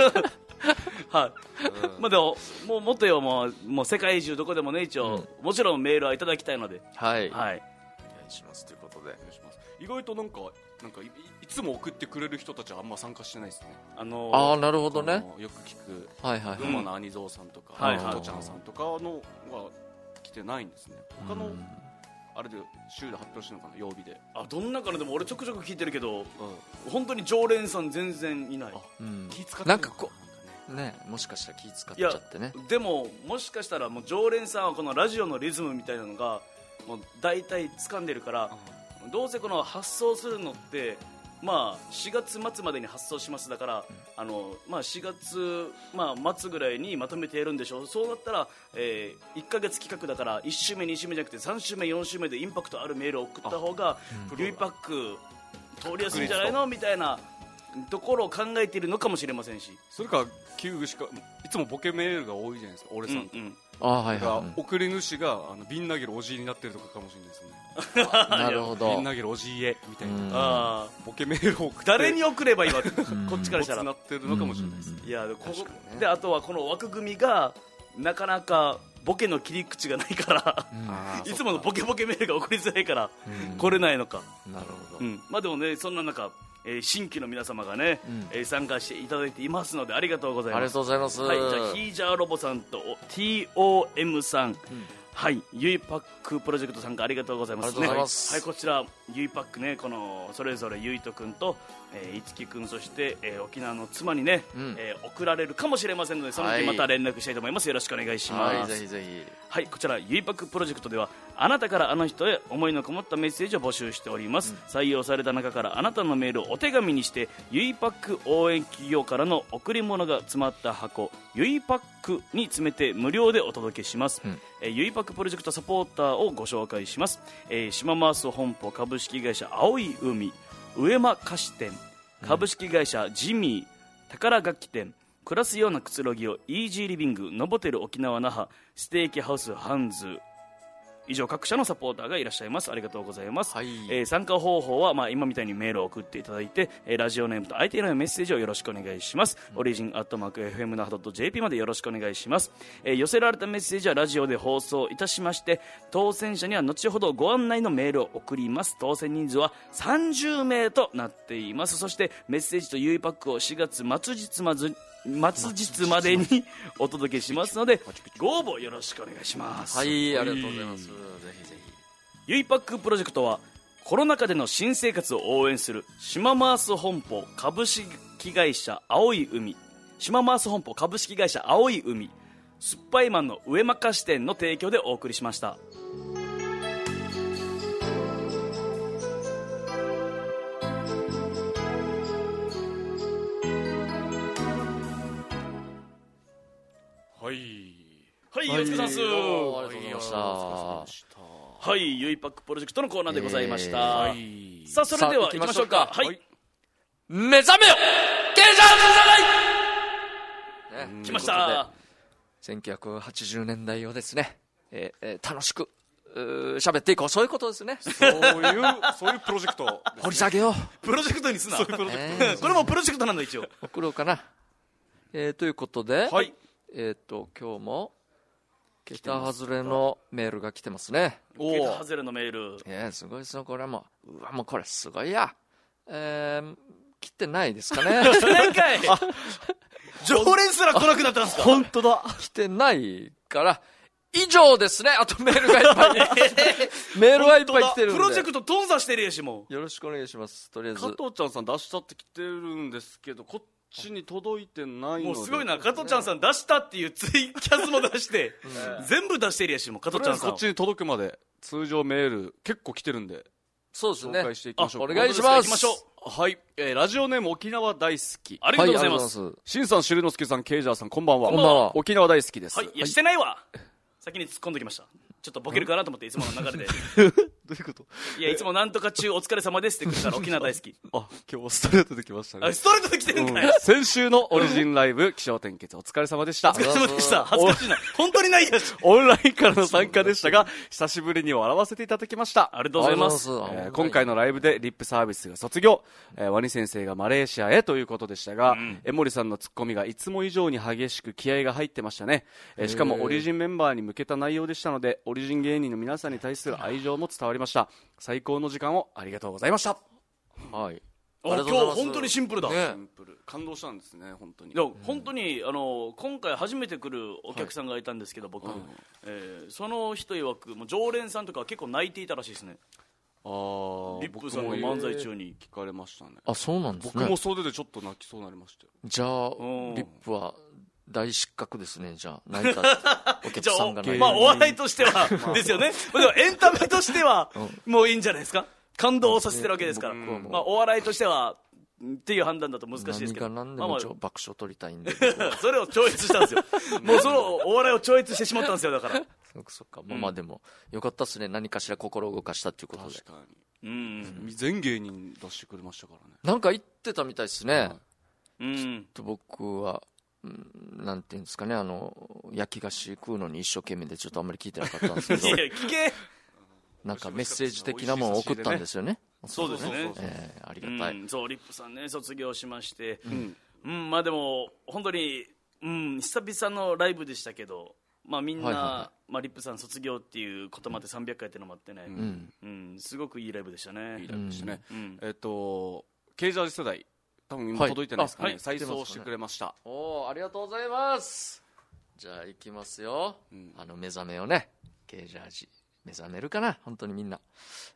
でももっとよ、もう世界中どこでもね、一応もちろんメールはいただきたいので、お願いしますということで。 意外となんかいつも送ってくれる人たちはあんま参加してないですね。 なるほどね。 よく聞く群馬の兄蔵さんとかとちゃんさんとかのは来てないんですね。他のあれで週で発表してるのかな、曜日で。 どんなかな。でも俺ちょくちょく聞いてるけど、本当に常連さん全然いない。 気使ってなんかもしかしたら気使っちゃってね。 でももしかしたらもう常連さんはこのラジオのリズムみたいなのがもう大体掴んでるから、どうせこの発送するのってまあ、4月末までに発送しますだから、まあ、4月、まあ、末ぐらいにまとめてやるんでしょう。そうなったら、1ヶ月企画だから1週目2週目じゃなくて3週目4週目でインパクトあるメールを送った方がゆいパック通りやすいんじゃないのみたいなところを考えているのかもしれませんし、 それか旧具しかいつもボケメールが多いじゃないですか、俺さんって、 はいはい、 送り主がビン投げるおじいになってるとかかもしれないですねなるほど、 ビン投げるおじいへみたいな、ボケメールを送って誰に送ればいいわこっちからしたらなってるのかもしれないですね。 いやであとはこの枠組みがなかなかボケの切り口がないからいつものボケメールが送りづらいから来れないのか。 なるほど、 まあでもね、そんな中新規の皆様がね、参加していただいていますのでありがとうございます。 ありがとうございます。 はい、じゃあヒージャーロボさんと TOM さん、はい、ゆいパックプロジェクト参加ありがとうございます、ね、 ありがとうございます。 はい、こちらゆいパックね、このそれぞれゆいとくんといつきくん、そして、沖縄の妻にね、送られるかもしれませんので、その時また連絡したいと思います。よろしくお願いします。 はい、ぜひぜひ。 はい、こちらゆいパックプロジェクトではあなたからあの人へ思いのこもったメッセージを募集しております。採用された中からあなたのメールをお手紙にしてゆいパック応援企業からの贈り物が詰まった箱ゆいパックに詰めて無料でお届けします。ゆいパックプロジェクトサポーターをご紹介します。島マース本舗株式会社青い海、上間菓子店、株式会社ジミー、宝楽器店、暮らすようなくつろぎをイージーリビング、ノボテル沖縄那覇、ステーキハウスハンズ、以上各社のサポーターがいらっしゃいます。ありがとうございます。はい、参加方法は、今みたいにメールを送っていただいて、ラジオネームと相手へのメッセージをよろしくお願いします。オリジン@fm那覇.jp までよろしくお願いします。寄せられたメッセージはラジオで放送いたしまして、当選者には後ほどご案内のメールを送ります。当選人数は30名となっています。そしてメッセージとゆいパックを4月末日までにお届けしますので、ご応募よろしくお願いします。 はい、ありがとうございます。ぜひぜひ。 ゆいパックプロジェクトはコロナ禍での新生活を応援する島マース本舗株式会社青い海、島マース本舗株式会社青い海、酸っぱいマンの上間菓子店の提供でお送りしました。はい、お疲れ様です。 ありがとうございました。 はい、ゆいパックプロジェクトのコーナーでございました。さあ、それでは行きましょうか。はい。 目覚めよケイジャーズじゃない、 来ました。 1980年代をですね、楽しく喋っていこう、そういうことですね。 そういうプロジェクト、 掘り下げよう。 プロジェクトにすな。これもプロジェクトなんだ一応。 送ろうかな。ということで、 はい。 今日も桁外れのメールが来てますね。 桁外れのメール。 すごいですよ、これも。もうこれすごいや。来てないですかね。 来てないんかい。常連すら来なくなったんですか。 本当だ。来てないから、以上ですね。あとメールがいっぱい。メールはいっぱい来てるんで。 プロジェクト頓挫してるやし、もう。よろしくお願いします。とりあえず。 加藤ちゃんさん出したって来てるんですけど、こっちに届いてないので。 もうすごいな、加藤ちゃんさん出したっていうツイキャスも出して、全部出してるやし、もう加藤ちゃんさん。 こっちに届くまで通常メール結構来てるんで。 そうですね。 紹介していきましょう。 お願いします。 行きましょう。 はい、ラジオネーム沖縄大好き。 ありがとうございます。 しんさん、しるのすけさん、ケイジャーさん、こんばんは。 こんばんは。 沖縄大好きです。 はい、いや、してないわ。先に突っ込んできました。ちょっとボケるかなと思って、いつもの流れで。 どういうこと？ いや、いつもなんとか中お疲れ様ですって来るから沖縄大好き。 今日ストレートで来ましたね。 ストレートで来てるんかい。 先週のオリジンライブ、気象転結お疲れ様でした。 お疲れ様でした。恥ずかしいな。本当にないやし。 オンラインからの参加でしたが、久しぶりに笑わせていただきました。 ありがとうございます。 今回のライブでリップサービスが卒業、ワニ先生がマレーシアへということでしたが、江森さんのツッコミがいつも以上に激しく気合が入ってましたね。しかもオリジンメンバーに向けた内容でしたので、オリジン芸人の皆さんに対する愛情も伝わりました。最高の時間をありがとうございました。 はい。 今日本当にシンプルだ。 シンプル。感動したんですね、本当に。 いや、本当に今回初めて来るお客さんがいたんですけど、僕、その人曰くもう常連さんとかは結構泣いていたらしいですね。リップさんの漫才中に聞かれましたね。 そうなんですね。 僕も袖でちょっと泣きそうになりましたよ。 じゃあリップは大失格ですね。じゃあ泣いたお客さんが泣いた。 お笑いとしてはですよね。でもエンタメとしてはもういいんじゃないですか。 感動させてるわけですから、まあ、お笑いとしてはっていう判断だと難しいですけど、 何が何でも爆笑取りたいんでそれを超越したんですよもうそのお笑いを超越してしまったんですよ。だからそっか、まあでもよかったっすね、何かしら心を動かしたっていうことで。 確かに、全芸人出してくれましたからね。 なんか言ってたみたいですね、 ちょっと僕は、なんていうんですかね、焼き菓子食うのに一生懸命でちょっとあんまり聞いてなかったんですけどいや聞けなんかメッセージ的なものを送ったんですよね。 そうですね、 ありがたい、 そうリップさんね卒業しまして、まあでも本当に、久々のライブでしたけど、まあ、みんな、まあ、リップさん卒業っていうことまで300回っていうのもあってね、すごくいいライブでしたね。 いいライブでしたね。ケージャージ世代多分今届いてないですかね、再送してくれました。 ありがとうございます。じゃあ行きますよ、目覚めをね、ケージャージ目覚めるかな、本当にみんな。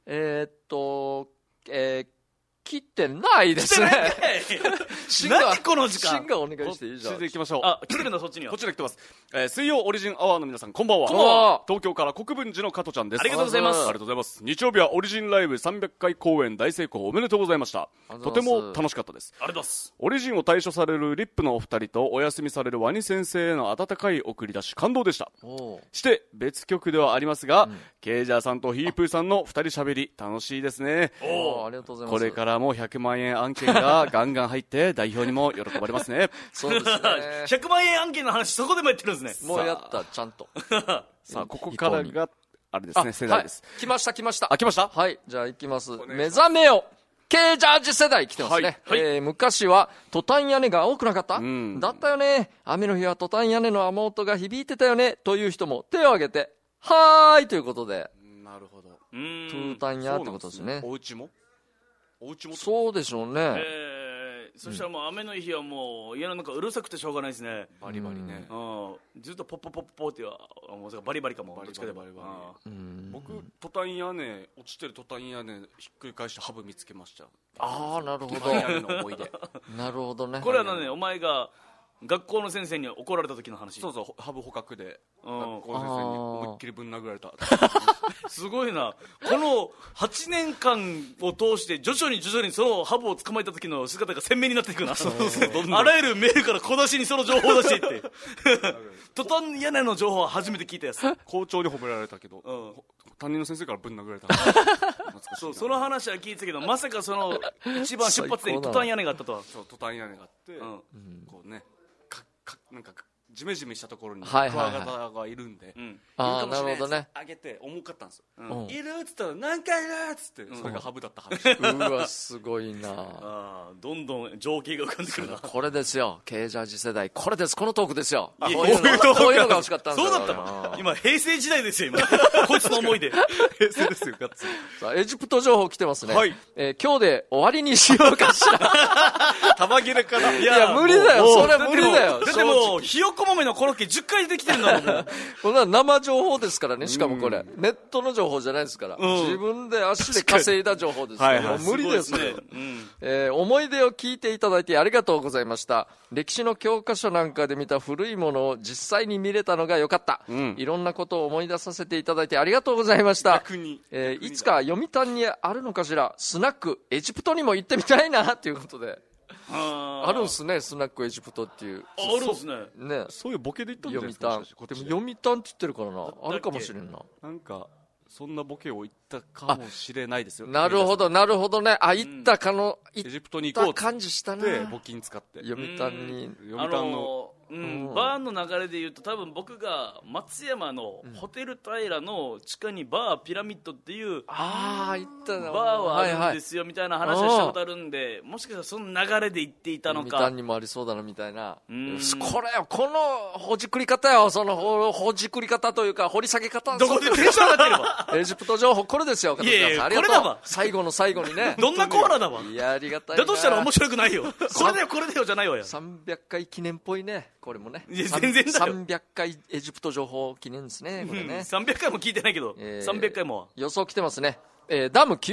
来てないですね。 何この時間。 シンガーお願いしていいじゃん。 行きましょう。 来てるんだ、そっちには。 こちら来てます。水曜オリジンアワーの皆さん、こんばんは。東京から国分寺の加藤ちゃんです。 ありがとうございます。 ありがとうございます。日曜日はオリジンライブ300回公演大成功おめでとうございました。とても楽しかったです。 ありがとうございます。 オリジンを退所されるリップのお二人とお休みされるワニ先生への温かい送り出し感動でした。して別曲ではありますが、ケイジャーさんとヒープーさんの二人喋り楽しいですね。 ありがとうございます。 これからも100万円案件がガンガン入って代表にも喜ばれますね。 そうですね。 100万円案件の話そこでもやってるんですね。 もうやったちゃんと。 さあここからがあれですね、世代です。 来ました。 来ました。 はい、じゃあ行きます。目覚めよケージャージ世代来てますね。昔はトタン屋根が多くなかった？だったよね。雨の日はトタン屋根の雨音が響いてたよねという人も手を挙げてはーいということで。 なるほど。 トタン屋ってことですね。 お家もそうでしょうね。 そしたらもう雨の日はもう家の中うるさくてしょうがないですね。 バリバリね。 ずっとポッポポッポってバリバリかも。 バリバリ。僕トタン屋根落ちてるトタン屋根ひっくり返してハブ見つけました。 なるほど。 トタン屋根の思い出。 なるほどね。 これはね、お前が学校の先生に怒られた時の話。 そうそう、ハブ捕獲で学校の先生に思いっきりぶん殴られた。 すごいな。この8年間を通して徐々にそのハブを捕まえた時の姿が鮮明になっていくな。あらゆるメールから小出しにその情報を出していってトタン屋根の情報は初めて聞いたやつ。 校長に褒められたけど、担任の先生からぶん殴られた。 その話は聞いてたけど、まさかその一番出発点にトタン屋根があったとは。 そう、トタン屋根があって、こうね、なんかジメジメしたところにクワガタがいるんで、 なるほどね。 あげて重かったんですよ。いるっつったら何回いるっつって、それがハブだった話。 うわすごいな。 どんどん情景が浮かんでくるな。 これですよ、ケージャージ世代。これです、このトークですよ。こういうのが欲しかったんですよ。 そうだったの。今平成時代ですよ、今こいつの思い出。 平成ですよ、ガッツ。 さあエジプト情報来てますね。今日で終わりにしようかしら。 玉切れから。 いや無理だよ、それは無理だよ。 だってもうひよこ豆のコロッケ10回できてるんだもん。 これは生情報ですからね。しかもこれネットの情報じゃないですから、自分で足で稼いだ情報ですから、もう無理ですね。思い出を聞いていただいてありがとうございました。歴史の教科書なんかで見た古いものを実際に見れたのが良かった。いろんなことを思い出させていただいてありがとうございました。いつか読谷にあるのかしら、スナックエジプトにも行ってみたいなということで。あるんすね、スナックエジプトっていう。 あるんすね。 ね、 そういうボケで言ったんじゃないですか。でも読谷って言ってるからな、あるかもしれんな。 なんかそんなボケを言ったかもしれないですよ。 なるほどなるほどね。行ったかの、 エジプトに行こう感じしたね。 募金使って読谷に、 バーの流れで言うと多分僕が松山のホテル平の地下にバーピラミッドっていうバーはあるんですよみたいな話をしたことあるんで、もしかしたらその流れで言っていたのか。 読谷にもありそうだなみたいな。これよ、このほじくり方よ。そのほじくり方というか掘り下げ方。 どこでテンション上がってれば。 エジプト情報これですよ。 いやいや、 ありがとう。最後の最後にね。 どんなコーラだわ。 いや、ありがたい。 だとしたら面白くないよ。これだよこれだよじゃないわよ。 300回記念っぽいね。これもね。 全然だよ。 300回エジプト情報記念ですね、これね。 300回も聞いてないけど、300回も。 予想来てますね。ダム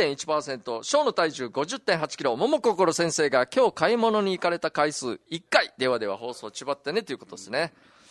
90.1%、小の体重 50.8 キロ、桃心先生が今日買い物に行かれた回数1回、ではでは放送ちばってねということですね。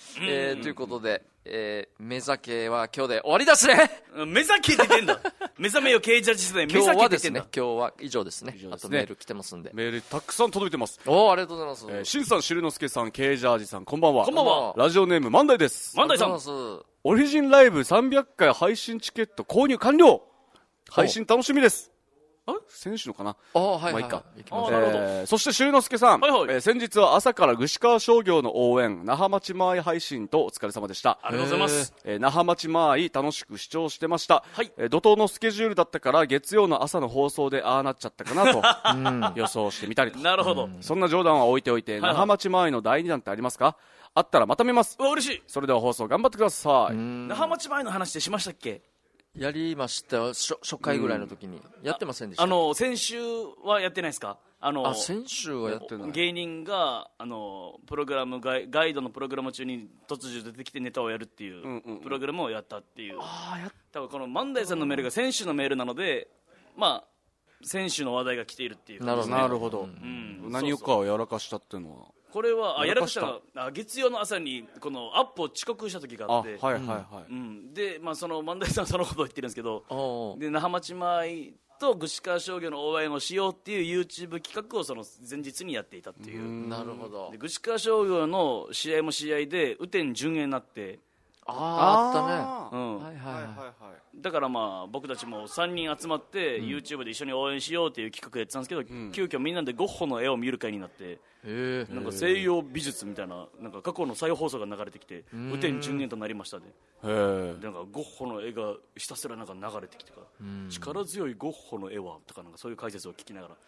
ということで、目酒は今日で終わりですね。 目酒って言ってんだ。目覚めよ刑事ジャージ世代、目今日酒って言ってんだ。 はですね、今日は以上ですね。あとメール来てますんで。 メールたくさん届いてます。 おー、ありがとうございます。 しんさん、しるのすけさん、ケイジャージさん、こんばんは。 こんばんは。 ラジオネーム万代です。 万代さん。 オリジンライブ300回配信チケット購入完了。配信楽しみです。選手のかな。 はい、 まあいいか。 なるほど。 そしてしるのすけさん、 はいはい、 先日は朝から串川商業の応援、那覇町マーイ配信とお疲れ様でした。 ありがとうございます。 那覇町マーイ楽しく視聴してました。 はい。 怒涛のスケジュールだったから月曜の朝の放送でああなっちゃったかなと予想してみたりと。 なるほど。 そんな冗談は置いておいて、那覇町マーイの第2弾ってありますか？あったらまた見ます。 嬉しい。 それでは放送頑張ってください。 那覇町前の話でしましたっけ？ やりましたよ。初回ぐらいの時に。やってませんでした。 先週はやってないですか？ 先週はやってない。 芸人がプログラムガイドのプログラム中に突如出てきてネタをやるっていうプログラムをやったっていう。多分この万代さんのメールが先週のメールなので、まあ先週の話題が来ているっていう、 ね、なるほど、何かをやらかしたっていうのはこれはやらかしたのは月曜の朝にこのアップを遅刻した時があって、で、まあ、その万代さんはそのことを言ってるんですけど、で那覇町前と串川商業の応援をしようっていう YouTube 企画をその前日にやっていたっていう。 なるほど。 で串川商業の試合も試合で雨天順延になって、 あったね。 だからまあ僕たちも3人集まって YouTube で一緒に応援しようっていう企画やってたんですけど、急遽みんなでゴッホの絵を見る会になって、なんか西洋美術みたいな、なんか過去の再放送が流れてきて雨天順延となりましたで、なんかゴッホの絵がひたすらなんか流れてきてから、力強いゴッホの絵はとか、なんかそういう解説を聞きながら、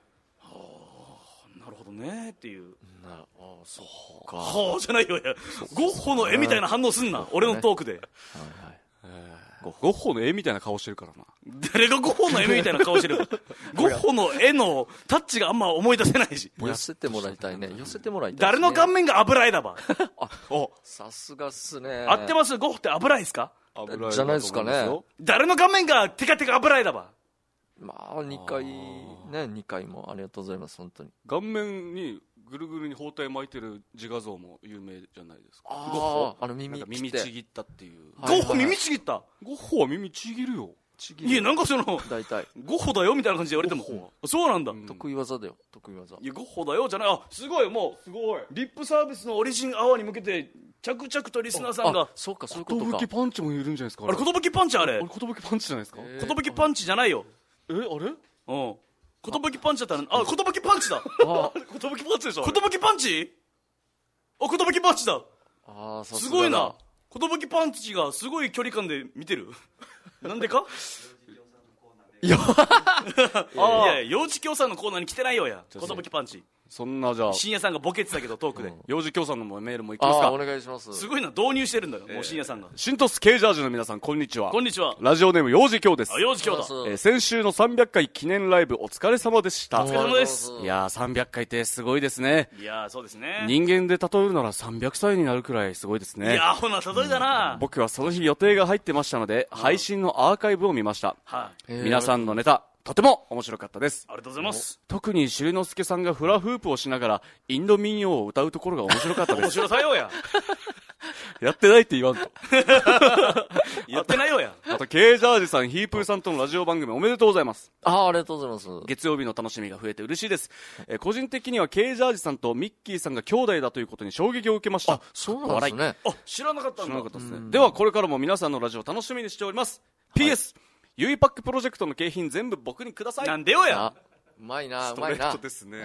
なるほどねっていう。そうか。はあじゃないよや。ゴッホの絵みたいな反応すんな、俺のトークで。 ゴッホの絵みたいな顔してるからな。 誰がゴッホの絵みたいな顔してるゴッホの絵のタッチがあんま思い出せないし。 寄せてもらいたいね。寄せてもらいたい、ね。 誰の顔面が油絵だば。 さすがっすね。 合ってます？ゴッホって油絵ですか？ じゃないですかね。 誰の顔面がテカテカ油絵だば。 まあ2回もありがとうございます。本当に顔面にぐるぐるに包帯巻いてる自画像も有名じゃないですか。 ゴッホ耳ちぎったっていう。 ゴッホ耳ちぎった？ ゴッホは耳ちぎるよ。 いや、なんかその大体ゴッホだよみたいな感じで言われても、そうなんだ、 得意技だよ、得意技。 いや、ゴッホだよじゃない。すごい、もうすごいリップサービスのオリジンアワーに向けて着々とリスナーさんが。 そうか、そういうことか。 寿パンチもいるんじゃないですか。 あれ寿パンチ、あれ寿パンチじゃないですか。 寿パンチじゃないよ。 あれ寿パンチだったら、寿パンチだ。寿パンチでしょ。寿パンチ？寿パンチだ。すごいな。寿パンチがすごい距離感で見てる。なんでか？いや、幼児協賛のコーナーに来てないよや。寿パンチ。 そんなじゃあ深夜さんがボケてたけどトークで、 幼児協賛のメールもいきますか。 お願いします。 すごいな、導入してるんだよ、もう深夜さんが。 新トスケージャージの皆さん、こんにちは。 こんにちは。 ラジオネーム幼児協です。 幼児協だ。 先週の300回記念ライブお疲れ様でした。 お疲れ様です。 いやー、300回ってすごいですね。 いやー、そうですね。 人間で例えるなら300歳になるくらいすごいですね。 いやー、ほな例えだな。 僕はその日予定が入ってましたので、配信のアーカイブを見ました。皆さんのネタとても面白かったです。 ありがとうございます。 特にしりのすけさんがフラフープをしながらインド民謡を歌うところが面白かったです。 面白さようや。 やってないって言わんと。 やってないよや。 あとケージャージさん、ヒープーさんとのラジオ番組おめでとうございます。 ありがとうございます。 月曜日の楽しみが増えて嬉しいです。個人的にはケージャージさんとミッキーさんが兄弟だということに衝撃を受けました。 そうなんですね。 知らなかったんだ。 知らなかったですね。ではこれからも皆さんのラジオ楽しみにしております。PS、ゆいパックプロジェクトの景品全部僕にください。 なんでよや。 うまいな、 うまいな。ストレートですね。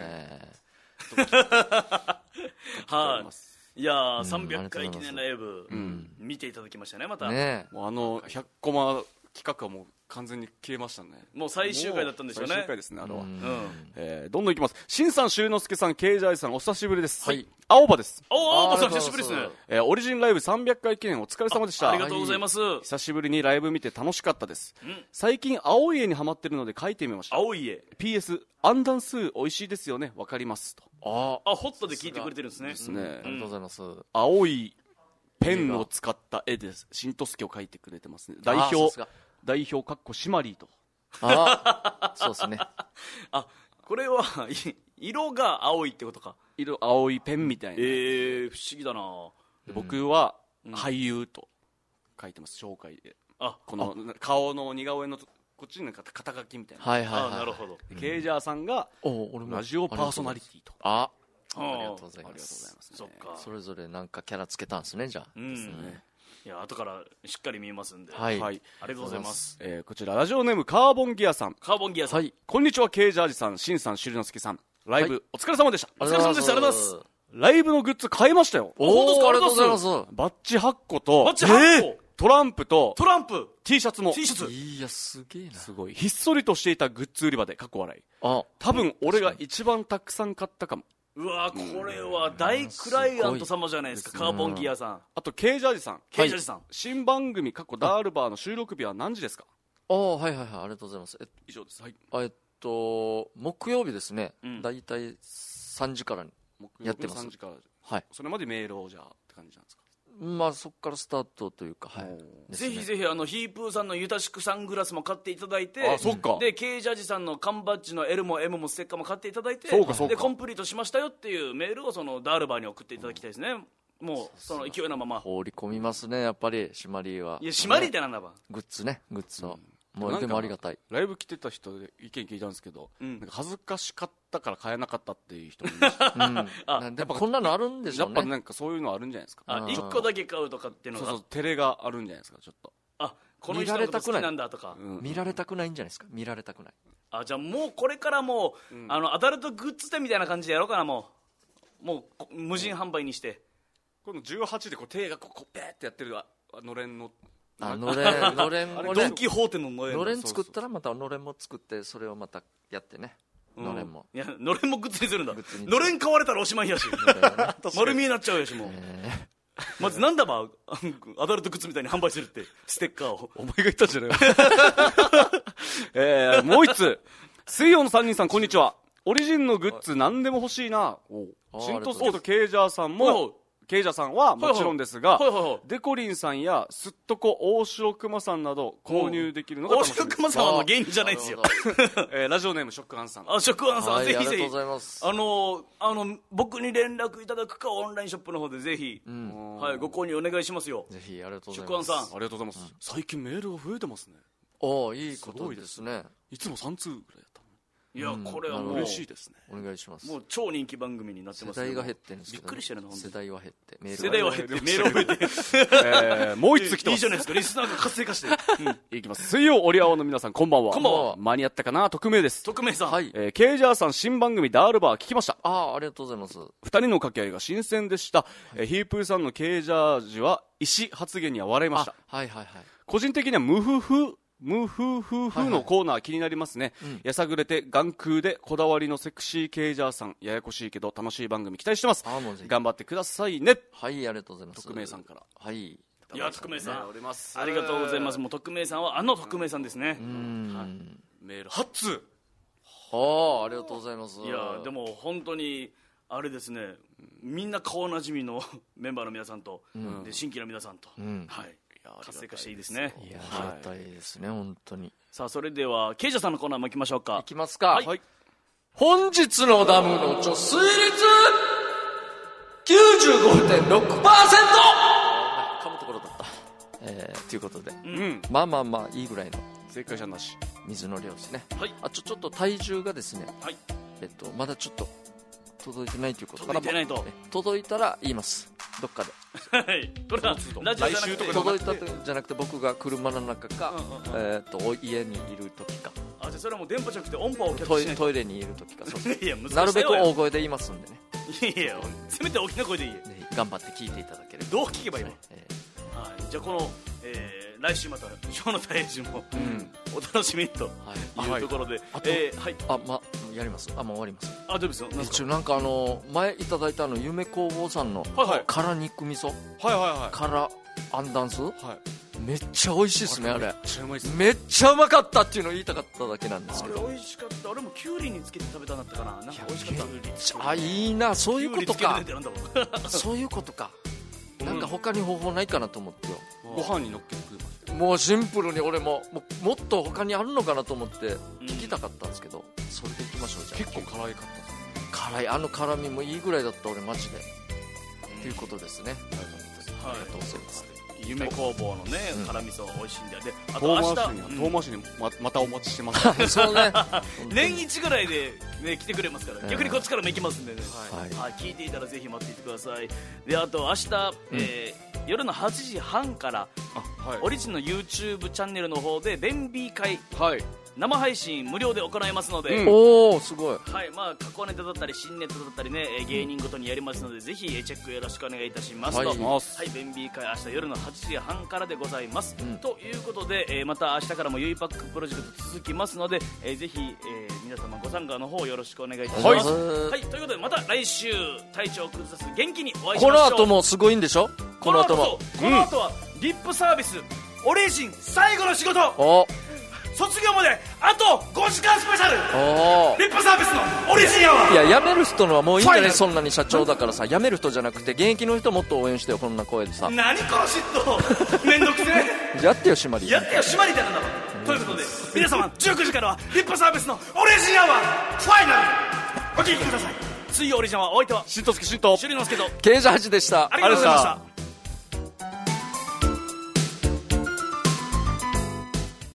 はい。いやー、300回記念ライブ見ていただきましたね、また。 ね、もう100コマ企画はもう完全に消えましたね。 もう最終回だったんでしょうね。 最終回ですね、あれは。どんどんいきます。しんさん、しゅうのすけさん、ケイジャージさん、お久しぶりです。はい。青葉です。 青葉さん、久しぶりですね。 オリジンライブ300回記念お疲れ様でした。 ありがとうございます。 久しぶりにライブ見て楽しかったです。最近、青い絵にハマってるので書いてみました。 青い絵。 PS、アンダンスー美味しいですよね。わかりますと。 ホットで聞いてくれてるんですね。 ですね。 ありがとうございます。 青いペンを使った絵です。しんとすけを描いてくれてますね。代表かっこシマリーと。 そうですね。 これは色が青いってことか。 青いペンみたいな。 不思議だな。 僕は俳優と書いてます、紹介で。この顔の似顔絵のこっちに肩書きみたいな。 なるほど。 ケイジャーさんがラジオパーソナリティと。 ありがとうございます。 そっか。 それぞれなんかキャラつけたんですね、じゃあ。 いや、後からしっかり見えますんで。 はい。 ありがとうございます。 こちらラジオネームカーボンギアさん。 カーボンギアさん。 こんにちは、ケイジャージさん、シンさん、シュリノスケさん。ライブお疲れ様でした。 お疲れ様でした。ありがとうございます。 ライブのグッズ買いましたよ。 ありがとうございます。 バッジ8個と、トランプ、T シャツも。 いや、すげえな。 すごい。ひっそりとしていたグッズ売り場で、かっこ笑い。多分、俺が一番たくさん買ったかも。 うわ、これは大クライアント様じゃないですか、カーボンギアさん。 あと、ケイジャージさん。 ケイジャージさん。 新番組、ダールバーの収録日は何時ですか？ はい、ありがとうございます。 以上です。はい。 木曜日ですね。だいたい3時からやってます。 3時から。 はい。 それまでメールをじゃあって感じなんですか？ まあ、そこからスタートというか、 ぜひぜひヒープーさんのゆたしくサングラスも買っていただいて、でケイジャージさんの缶バッジの L も M もステッカーも買っていただいて、でコンプリートしましたよっていうメールをそのダールバーに送っていただきたいですね。もうその勢いのまま放り込みますね、やっぱりシマリーは。 いや、シマリーってなんだば、 グッズをもうでもありがたい。 ライブ来てた人で意見聞いたんですけど、なんか恥ずかしかったから買えなかったっていう人もいました。 やっぱこんなのあるんでしょうね。 やっぱなんかそういうのあるんじゃないですか。 1個だけ買うとかっていうのが、 そう照れがあるんじゃないですか、ちょっと。 この人のこと好きなんだとか、 見られたくないんじゃないですか。見られたくない。 じゃあもうこれからもうアダルトグッズ店みたいな感じでやろうかな。もう無人販売にして、 この18で手がこうペーってやってるのれんののれんもドンキホーテののれん作ったらまたのれんも作って、それをまたやってね。のれんも、 いや、のれんもグッズにするんだ。のれん買われたらおしまいやし、丸見えになっちゃうやし。もうまずなんだばアダルトグッズみたいに販売するって、ステッカーを。 お前が言ったんじゃないもう一つ、水曜の3人さん、こんにちは。オリジンのグッズ何でも欲しいな。シントスケとケイジャーさんも、ケイジャーさんはもちろんですが、デコリンさんやすっとこ大城熊さんなど購入できるのが楽しみです。 大城熊さんはもう芸人じゃないですよ。 ラジオネームショックハンさん。 ショックハンさん、ぜひぜひ。 ありがとうございます。 僕に連絡いただくか、オンラインショップの方でぜひ、ご購入お願いしますよ。 ぜひ、ありがとうございます。 ショックハンさん、 ありがとうございます。最近メールが増えてますね。 いいことですね。 いつも3通ぐらいやった。 いや、これはもう嬉しいですね。 お願いします。 もう超人気番組になってます。 世代が減ってるんですけど、 びっくりしてるな。 世代は減ってメールが増えて、 もう一つ来てます。 いいじゃないですか、リスナーが活性化して。 いきます。水曜オリアオの皆さん、こんばんは。 こんばんは。 間に合ったかな、匿名です。 匿名さん。 はい。 ケイジャーさん新番組ダールバー聞きました。 ありがとうございます。 二人の掛け合いが新鮮でした。ヒープーさんのケイジャージは意思発言には笑いました。個人的には無夫婦のコーナー気になりますね。やさぐれて眼空でこだわりのセクシーケイジャーさん、ややこしいけど楽しい番組期待してます。頑張ってくださいね。 はい、ありがとうございます。 匿名さんから。 はい。 いや、匿名さん、 ありがとうございます。もう匿名さんは匿名さんですね。 メール8通。 ありがとうございます。 いや、でも本当にあれですね、みんな顔なじみのメンバーの皆さんと、で新規の皆さんと、はい。活性化していいですね。 いや、ありがたいですね、本当に。 さあ、それではケイジャーさんのコーナーも行きましょうか。 行きますか。 はい。 本日のダムの貯水率 95.6%。 噛むところだった。ということで、まあいいぐらいの正解者なし水の量ですね。 はい。 ちょっと体重がですね、 はい。 まだちょっと届いてないということから、 届いたら言います、どっかで。 はい。これはラジオじゃなくて、 届いたじゃなくて、僕が車の中か、家にいる時か。 じゃあそれはもう電波じゃなくて音波をキャッチしないと。 トイレにいる時か。 いや、難しい。 なるべく大声で言いますんでね。 いや、せめて大きな声でいい。 頑張って聞いていただければ。 どう聞けばいいの？はい。じゃあこの来週またショーの大変もお楽しみにというところで、 やります。もう終わります。 どうですよ。 一応なんか前いただいた夢工房さんの辛肉味噌、辛アンダンス、めっちゃ美味しいですね。あれめっちゃうまかったっていうのを言いたかっただけなんですけど。 あれ美味しかった。俺もキュウリにつけて食べたなったかな。なんか美味しかった。 いいな、そういうことか。そういうことか。なんか他に方法ないかなと思ってよ。 ご飯に乗っけてくれます。 もうシンプルに俺もっと他にあるのかなと思って聞きたかったんですけど、それでいきましょう。じゃあ結構辛いかった。 辛い、辛みもいいぐらいだった。俺マジでということですね。ありがとうございます。 夢工房のね、辛味噌美味しいんだよ。で、あと遠回しにまたお持ちしてますそうね。 年一ぐらいでね来てくれますから、逆にこっちからも行きますんでね。聞いていたらぜひ待っていてください。で、あと明日夜の8時半からオリジンの YouTube チャンネルの方で便秘会生配信無料で行いますので、 おおすごい。 はい、まあ過去ネタだったり新ネタだったりね、芸人ごとにやりますので、ぜひチェックよろしくお願いいたしますと。はい、便秘会明日夜の8時半からでございます。ということで、また明日からもゆいパックプロジェクト続きますので、ぜひ、皆様ご参加の方よろしくお願いいたします。はい、ということでまた来週体調を崩さず元気にお会いしましょう。 この後もすごいんでしょ。この後はリップサービスオリジン最後の仕事、卒業まであと5時間スペシャル。リップサービスのオリジンやわ。 いや、辞める人のはもういいんじゃない。そんなに社長だからさ、辞める人じゃなくて現役の人もっと応援してよ。こんな声でさ。 何この嫉妬めんどくせえ。 やってよ締まり。 やってよ締まりってなんだろう。ということで皆様19時からはリップサービスのオリジンアワーファイナルお聴きください。水曜オリジンはお相手はしんとすけしんとしゅりのすけとケイジャージでした。 ありがとうございました。